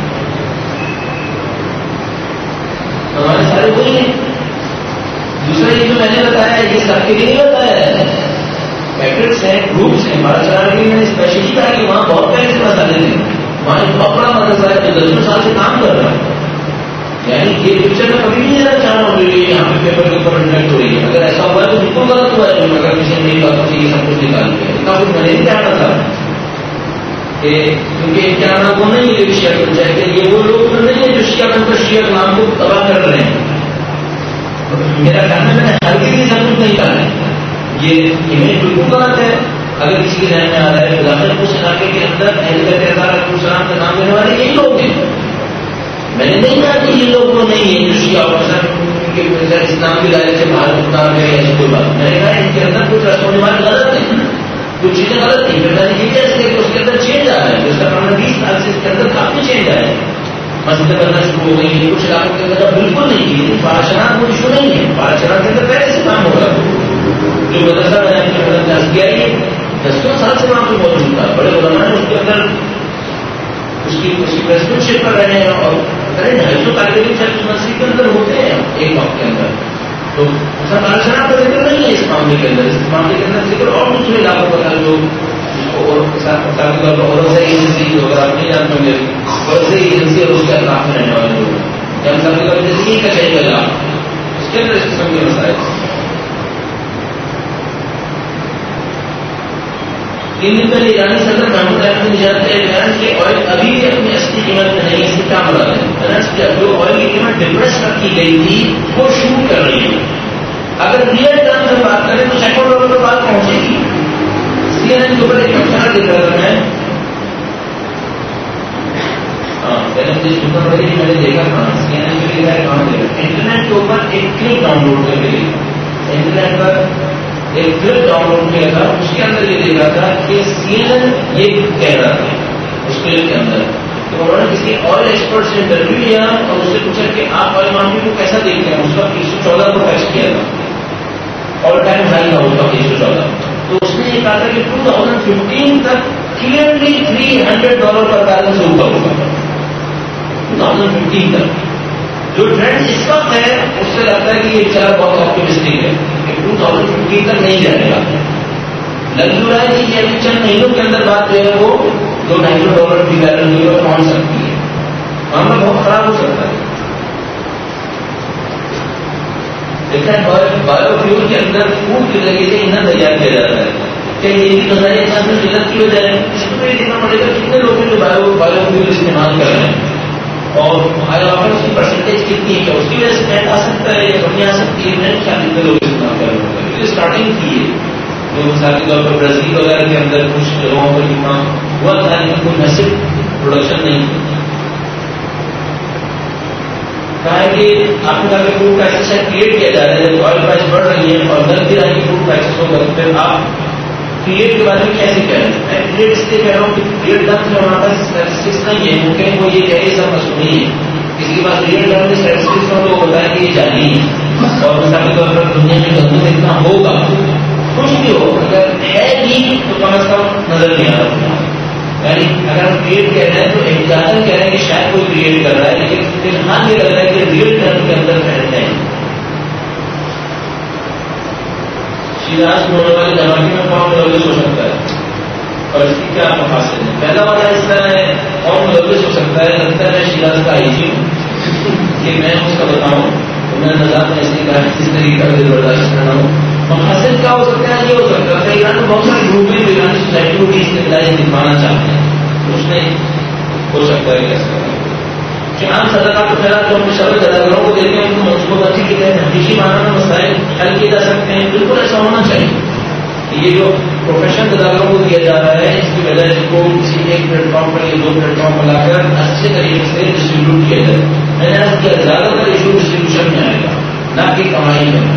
C: ہمارے سارے وہی ہیں. دوسرا یہ جو میں نے بتایا ہے یہ سب کے لیے نہیں بتایا ہے, پیکٹس ہیں, گروپس ہیں. پاراشنان کے لیے میں نے اسپیشلی کہا کہ وہاں بہت پیسے مسالے تھے, وہاں ایک بہت بڑا مدرسہ ہے جو دسوں سال سے کام کر رہا ہے. یعنی یہ پکچر میں کبھی نہیں لینا چاہ رہا ہوں یہاں پہ پیپر کے اوپر انڈکٹ ہو رہی ہے. اگر ایسا ہوا ہے تو بالکل غلط ہوا ہے. اگر کسی نے میری باتوں سے یہ سب کچھ نکال دیا اتنا کچھ میں نے نہیں جانا تھا کہ کیونکہ کیا نام وہ نہیں ہے شیعہ بن جائے کہ یہ وہ لوگ نہیں ہیں جو شیعہ بن کر شیعہ نام کو تباہ کر رہے ہیں. میرا خیال میں نے ہر کسی سب کچھ نہیں کہا ہے. یہ امیج بالکل غلط ہے. اگر کسی کے ذہن میں آ رہا ہے داخل اس علاقے کے اندر اہل بیت السلام کا نام لینے والے یہی لوگ ہیں. میں نے نہیں کہا کہ یہ لوگ وہ نہیں ہیں جو شیعہ افسر اسلام کے دائرے سے باہر اتار گئے ایسی کوئی بات. میں نے کہا ان کے اندر کچھ رسم و رواج غلط ہیں, کچھ چیزیں غلط تھیں. پھر میں نے یہ کہا کہ اس کے اندر چینج آ رہا ہے. جس کا 20 سال سے اس کے اندر کافی چینج آیا ہے. مسجدیں بننا شروع ہو گئی ہیں. کچھ علاقوں کے اندر بالکل نہیں کی. پاراشنات وہ ایشو نہیں ہے. پاراشنات کے اندر پہلے سے کام ہوگا. جو مدرسہ بنانے کی مدد دس گیا یہ 10 سال سے وہاں پہ موجود تھا. بڑے علماء نے اس کے اندر اس کی پریسپنشپ کر رہے ہیں اور 250 طالب علم صرف مسجد کے اندر ہوتے ہیں ایک وقت کے اندر. تو پاراشنات کا ذکر نہیں ہے اس معاملے کے اندر. اس معاملے کے اندر ذکر اور دوسرے علاقوں کا تھا جو ایجنسی اگر آپ نہیں جانتے ہوں گے ورثہ ایجنسی اور اس کے اطراف میں رہنے والے لوگ جب سب زندگی کا چاہیے علاقہ اس کے اندر اس قسم کے مسائل. تین دن پہلے ایرانی صدر محمود احمدینژاد نے بیان کہ آئل ابھی بھی اپنی اصلی قیمت میں نہیں. اس سے کیا مراد ہے؟ جو آئل کی قیمت ڈپریس رکھی گئی تھی وہ شروع کر رہی ہے. اگر ریئل ٹرم سے بات کریں تو $2 پر بات پہنچے گی. CNN کے اوپر ایک مثال دکھ رہا ہے. مجھے سننا پڑے کہ میں نے دیکھا کہاں کہاں دیکھا انٹرنیٹ کے اوپر ایک کلپ ڈاؤن لوڈ کر کے انٹرنیٹ پر ایک کلپ ڈاؤن لوڈ کیا تھا. اس کے اندر یہ دیکھا تھا کہ CNN یہ کہہ رہا تھا اس کلپ کے اندر. تو انہوں نے کسی آئل ایکسپرٹ سے انٹرویو لیا اور اس سے پوچھا کہ آپ آئل مارکیٹ کو کیسا دیکھتے ہیں. اس کا 314 کو ٹیسٹ کیا تھا, آل ٹائم ہائی تھا اس کا 314. تو اس نے یہ کہا تھا کہ 2015 تک کلیئرلی $300 پر بیرل سے اوپر ہوگا. 2015 تک جو ٹرینڈ اس وقت ہے اس سے لگتا ہے کہ یہ چلا بہت آپٹمسٹک ہے کہ 2015 تک نہیں جائے گا. لگ رہا ہے کہ یہ ابھی چند مہینوں کے اندر بات جو ہے وہ $200 کی بیرل ہوئی اور پہنچ سکتی ہے. معاملہ بہت خراب ہو سکتا ہے. بایو فیول کے اندر فوڈ کے ذریعے سے ایندھن تیار کیا جاتا ہے. کیا یہ بھی نظریہ انسان میں قلت کی وجہ ہے؟ اس کو یہ دیکھنا پڑے گا کتنے لوگ ہیں جو بایو فیول استعمال کر رہے ہیں اور اس کی پرسنٹیج کتنی ہے. اس کی وجہ سے نیٹ آ سکتا ہے یا کمی آ سکتی ہے. نیٹ کیا کتنے لوگ استعمال کر رہے ہیں کیونکہ اسٹارٹنگ کی ہے. جو مثال کے طور پر برازیل وغیرہ کے اندر کچھ جگہوں پر جتنا ہوا تھا لیکن کوئی میسو پروڈکشن نہیں تھی. کہا ہے کہ آپ نے کہا کہ فوڈ کرائسس کریٹ کیا جا رہا ہے. جب آئل پرائز بڑھ رہی ہے اور لگ بھی رہی ہے فوڈ کرائسس ہوگا پھر آپ کریٹ کے بارے میں کیسے کہہ رہے ہیں؟ میں کریٹ اس لیے کہہ رہا ہوں کہ کریٹ ڈم سے ہمارے پاس اسٹیٹسٹکس نہیں ہے. ممکن وہ یہ کہے سب مصنوعی ہے. کسی کے پاس ریئل ٹرم میں اسٹیٹسٹکس ہو تو ہوتا ہے کہ یہ جعلی ہے. اور مثال کے طور پر دنیا میں گندم اتنا ہوگا کچھ بھی ہو اگر ہے بھی تو کم از کم نظر نہیں آ رہا. یعنی اگر ہم کریٹ کہہ رہے ہیں تو احتجاجن کہہ رہے ہیں کہ شاید کوئی کریٹ کر رہا ہے لیکن فی الحال یہ لگ رہا ہے کہ ریئل ٹرم کے اندر پھیلتے ہیں. شیراز میں ہونے والے دھماکے میں کون ملوث ہو سکتا ہے اور اس کی کیا مقاصد ہے؟ پہلا والا حصہ ہے کون ملوث ہو سکتا ہے. لگتا ہے میں شیراز کا آئی جی ہوں کہ میں اس کا بتاؤں تو میں نظام میں ایسے کہا کس طریقے کا برداشت کرنا ہوں. مقاصد کیا ہو سکتا ہے؟ یہ ہو سکتا ہے ایران میں بہت سارے گروپ ہیں جو ایرانی سوسائٹی کو بھی استقلالی دکھانا چاہتے ہیں. اس میں ہو سکتا ہے کیسا کہ عام صدقات کو خیرات جو اپنے شبے جداگروں کو دیتے ہیں ان کو منصوبہ بندی کے تحت حقیقی معنی میں مسائل حل کیے جا سکتے ہیں. بالکل ایسا ہونا چاہیے کہ یہ جو پروفیشنل جداگروں کو دیا جا رہا ہے اس کی وجہ سے کو کسی ایک پلیٹ فارم پر یا 2 پلیٹ فارم پر لا کر اچھے طریقے سے ڈسٹریبیوٹ کیا جائے. میں نے آج کیا زیادہ تر ایشو ڈسٹریبیوشن میں آئے گا نہ کہ کمائی میں.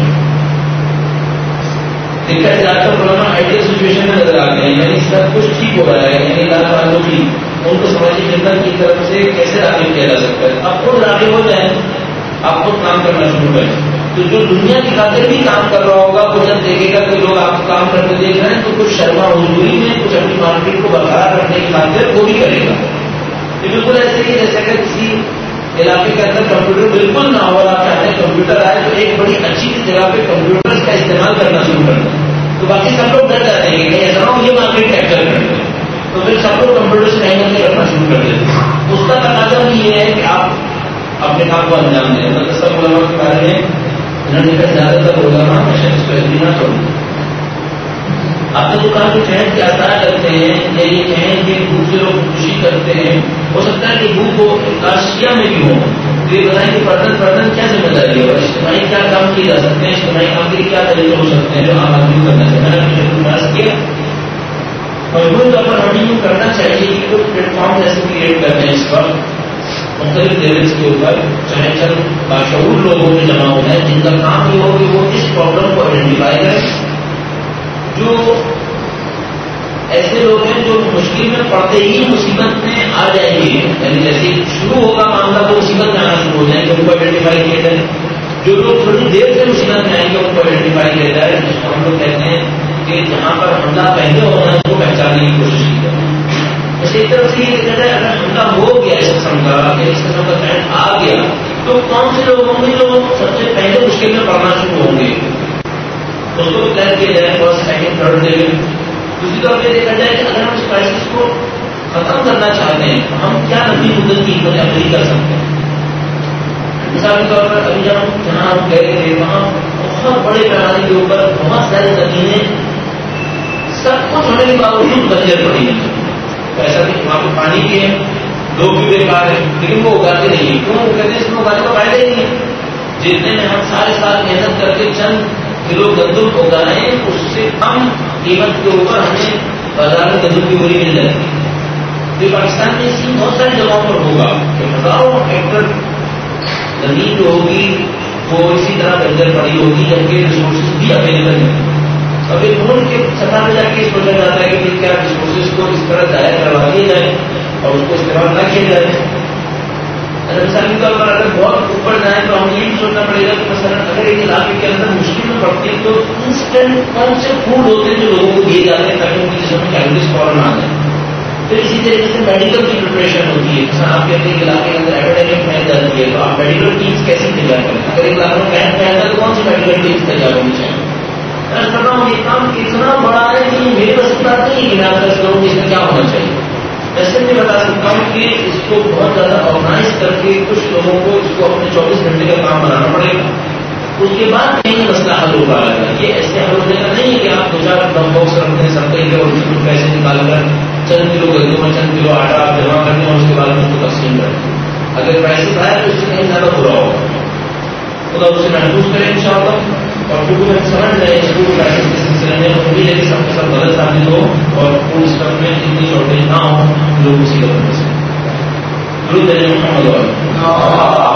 C: دیکھا زیادہ تر پرانا آئیڈیل سچویشن میں نظر آ گئے ہیں. یعنی سب کچھ ٹھیک ہو رہا ہے. یعنی اللہ تعالیٰ کی ان کو سماجی خدمت کی طرف سے کیسے راغب کیا جا سکتا ہے. آپ خود راغب ہو جائیں, آپ خود کام کرنا شروع کریں تو جو دنیا کی خاطر بھی کام کر رہا ہوگا وہ جب دیکھے گا کہ لوگ آپ کام کرتے دیکھ رہے ہیں تو کچھ شرما حضوری میں کچھ اپنی مارکیٹ کو برقرار رکھنے کی خاطر وہ بھی کرے گا. یہ بالکل ایسے ہی جیسے کہ کسی علاقے کے اندر کمپیوٹر بالکل نہ ہو اور آپ چاہتے ہیں کمپیوٹر آئے تو ایک بڑی اچھی جگہ پہ کمپیوٹر کا استعمال کرنا شروع کر دیں تو باقی سب لوگ ڈر جاتے ہیں کہ ایسا ہو یہ مارکیٹ کیپچر کر دیں تو پھر سب لوگ کمپیوٹر سے نہیں کرنے کرنا شروع کر دیتے ہیں. اس کا تقاضا بھی یہ ہے کہ آپ اپنے کام کو انجام دیں. مطلب سب علماء کے بارے میں انہوں نے کہا زیادہ تر علماء ہمیشہ اس کو ایگری نہ کروں. آپ نے جو کہا کہ ٹرینڈ کے آسار کرتے ہیں یا یہ کہیں کہ دوسرے لوگ خوشی کرتے ہیں, ہو سکتا ہے کہ بھوک کو کاشیا میں بھی ہو تو یہ بتائیں کہ پردن کیا ذمہ داری ہے اور اجتماعی کیا کام کیے جا سکتے ہیں, اجتماعی کام کے کیا طریقے ہو سکتے ہیں جو عام آدمی کو کرنا چاہیے. میں نے فرض کیا مجبور طور پر ہمیں یوں کرنا چاہیے کہ کچھ پلیٹ فارم ایسے کریٹ کرتے ہیں اس وقت مختلف لیولس کے اوپر, چاہے چند باشعور لوگوں میں جمع ہونا ہے جن کا کام یہ ہو کہ وہ اس پرابلم کو آئیڈینٹیفائی کریں. جو ایسے لوگ ہیں جو مشکل میں پڑتے ہی مصیبت میں آ جائیں گے, یعنی جیسے شروع ہوگا معاملہ تو مصیبت میں آنا شروع ہو جائیں گے, ان کو آئیڈینٹیفائی کیا جائے. جو لوگ تھوڑی دیر سے مصیبت میں آئیں گے ان کو آئیڈینٹیفائی کیا جائے, جس کو ہم لوگ کہتے ہیں کہ جہاں پر حملہ پہلے ہونا ہے اس کو پہچاننے کی کوشش کی جائے. بس ایک طرف سے یہ دیکھا جائے اگر حملہ ہو گیا اس قسم کا یا اس قسم کا ٹرینڈ آ گیا تو کون سے لوگ ہوں گے جو سب سے پہلے مشکل میں پڑنا شروع ہوں گے, اس کو طے کیا جائے فرسٹ سیکنڈ تھرڈ لیول. دوسری طرف یہ دیکھا جائے کہ اگر ہم اس کرائسس کو ختم کرنا چاہتے ہیں تو ہم کیا لمبی مدت کی حکمت عملی کر سکتے ہیں. مثال کے طور پر ابھی جہاں ہم گئے تھے وہاں بہت بڑے پیمانے کے اوپر بہت ساری زمینیں سب کچھ ہونے کے باوجود بنجر پڑی ہیں. ایسا کہ وہاں پہ پانی بھی ہے, لوگ بھی بیکار ہیں, لیکن وہ اگاتے نہیں ہیں. کیوں؟ وہ کہتے ہیں اس میں اگانے کا فائدہ ہی نہیں. جتنے میں ہم سارے سال محنت کر کے چند کلو گندم اگائیں اس سے کم قیمت کے اوپر ہمیں بازار میں گندم کی بوری مل جاتی ہے. تو پاکستان میں اسی بہت ساری جگہوں پر ہوگا کہ ہزاروں ہیکٹر زمین جو ہوگی وہ اسی طرح بنجر پڑی ہوگی جبکہ ریسورسز بھی اویلیبل ہیں. اب ایک ملک کے سطح پہ جا کے سوچا جاتا ہے کہ کیا ریسورسز کو اس طرح ضائع کروا دیا جائے اور اس کو استعمال نہ کیا جائے. مثال کے طور پر اگر بہت اوپر جائیں تو ہمیں یہ بھی سوچنا پڑے گا کہ مثلا اگر ایک علاقے کے اندر مشکل میں پڑتی ہے تو انسٹنٹ کون سے فوڈ ہوتے ہیں جو لوگوں کو دیے جاتے ہیں تاکہ ان کی جسم میں کیلوریز فوراً آ جائیں. پھر اسی طریقے سے میڈیکل کی پریپریشن ہوتی ہے. مثلا آپ کہتے ہیں کہ علاقے کے اندر ایپیڈیمک پھیل جاتی ہے تو آپ میڈیکل ٹیمس کیسی تیار کریں. اگر ایک علاقے میں کیمپ پھیل جائے تو کون سی میڈیکل ٹیمس تیار ہونی چاہیے. میں کر رہا ہوں یہ کام اتنا بڑا ہے کہ میرے بس اتنا نہیں کہ میں آپ سے کروں کہ اس میں کیا ہونا چاہیے. ایسے میں بتا سکتا ہوں کہ اس کو بہت زیادہ آرگنائز کر کے کچھ لوگوں کو اس کو اپنے 24 گھنٹے کا کام بنانا پڑے گا. اس کے بعد کہیں مسئلہ حل ہو پائے گا. یہ ایسے حل ہونے کا نہیں ہے کہ آپ 2-4 ڈم باکس رکھتے ہیں سب کہیں اور اس کو پیسے نکال کر چند کلو گندم اور چند کلو آٹا آپ جمع کریں اور اس کے بعد اس کو تقسیم کریں. اگر پیسے پائے تو اس سے کہیں زیادہ برا ہوگا. خدا اسے محفوظ کریں ان شاء اللہ. اور کیونکہ ہم سمجھ رہے ہیں اسکول پریکٹس کے سلسلے میں امید ہے کہ سب کے سب غلط ثابت ہو اور فوڈ اسٹف میں اتنی شارٹیج نہ ہو لوگ اسی طرح سے.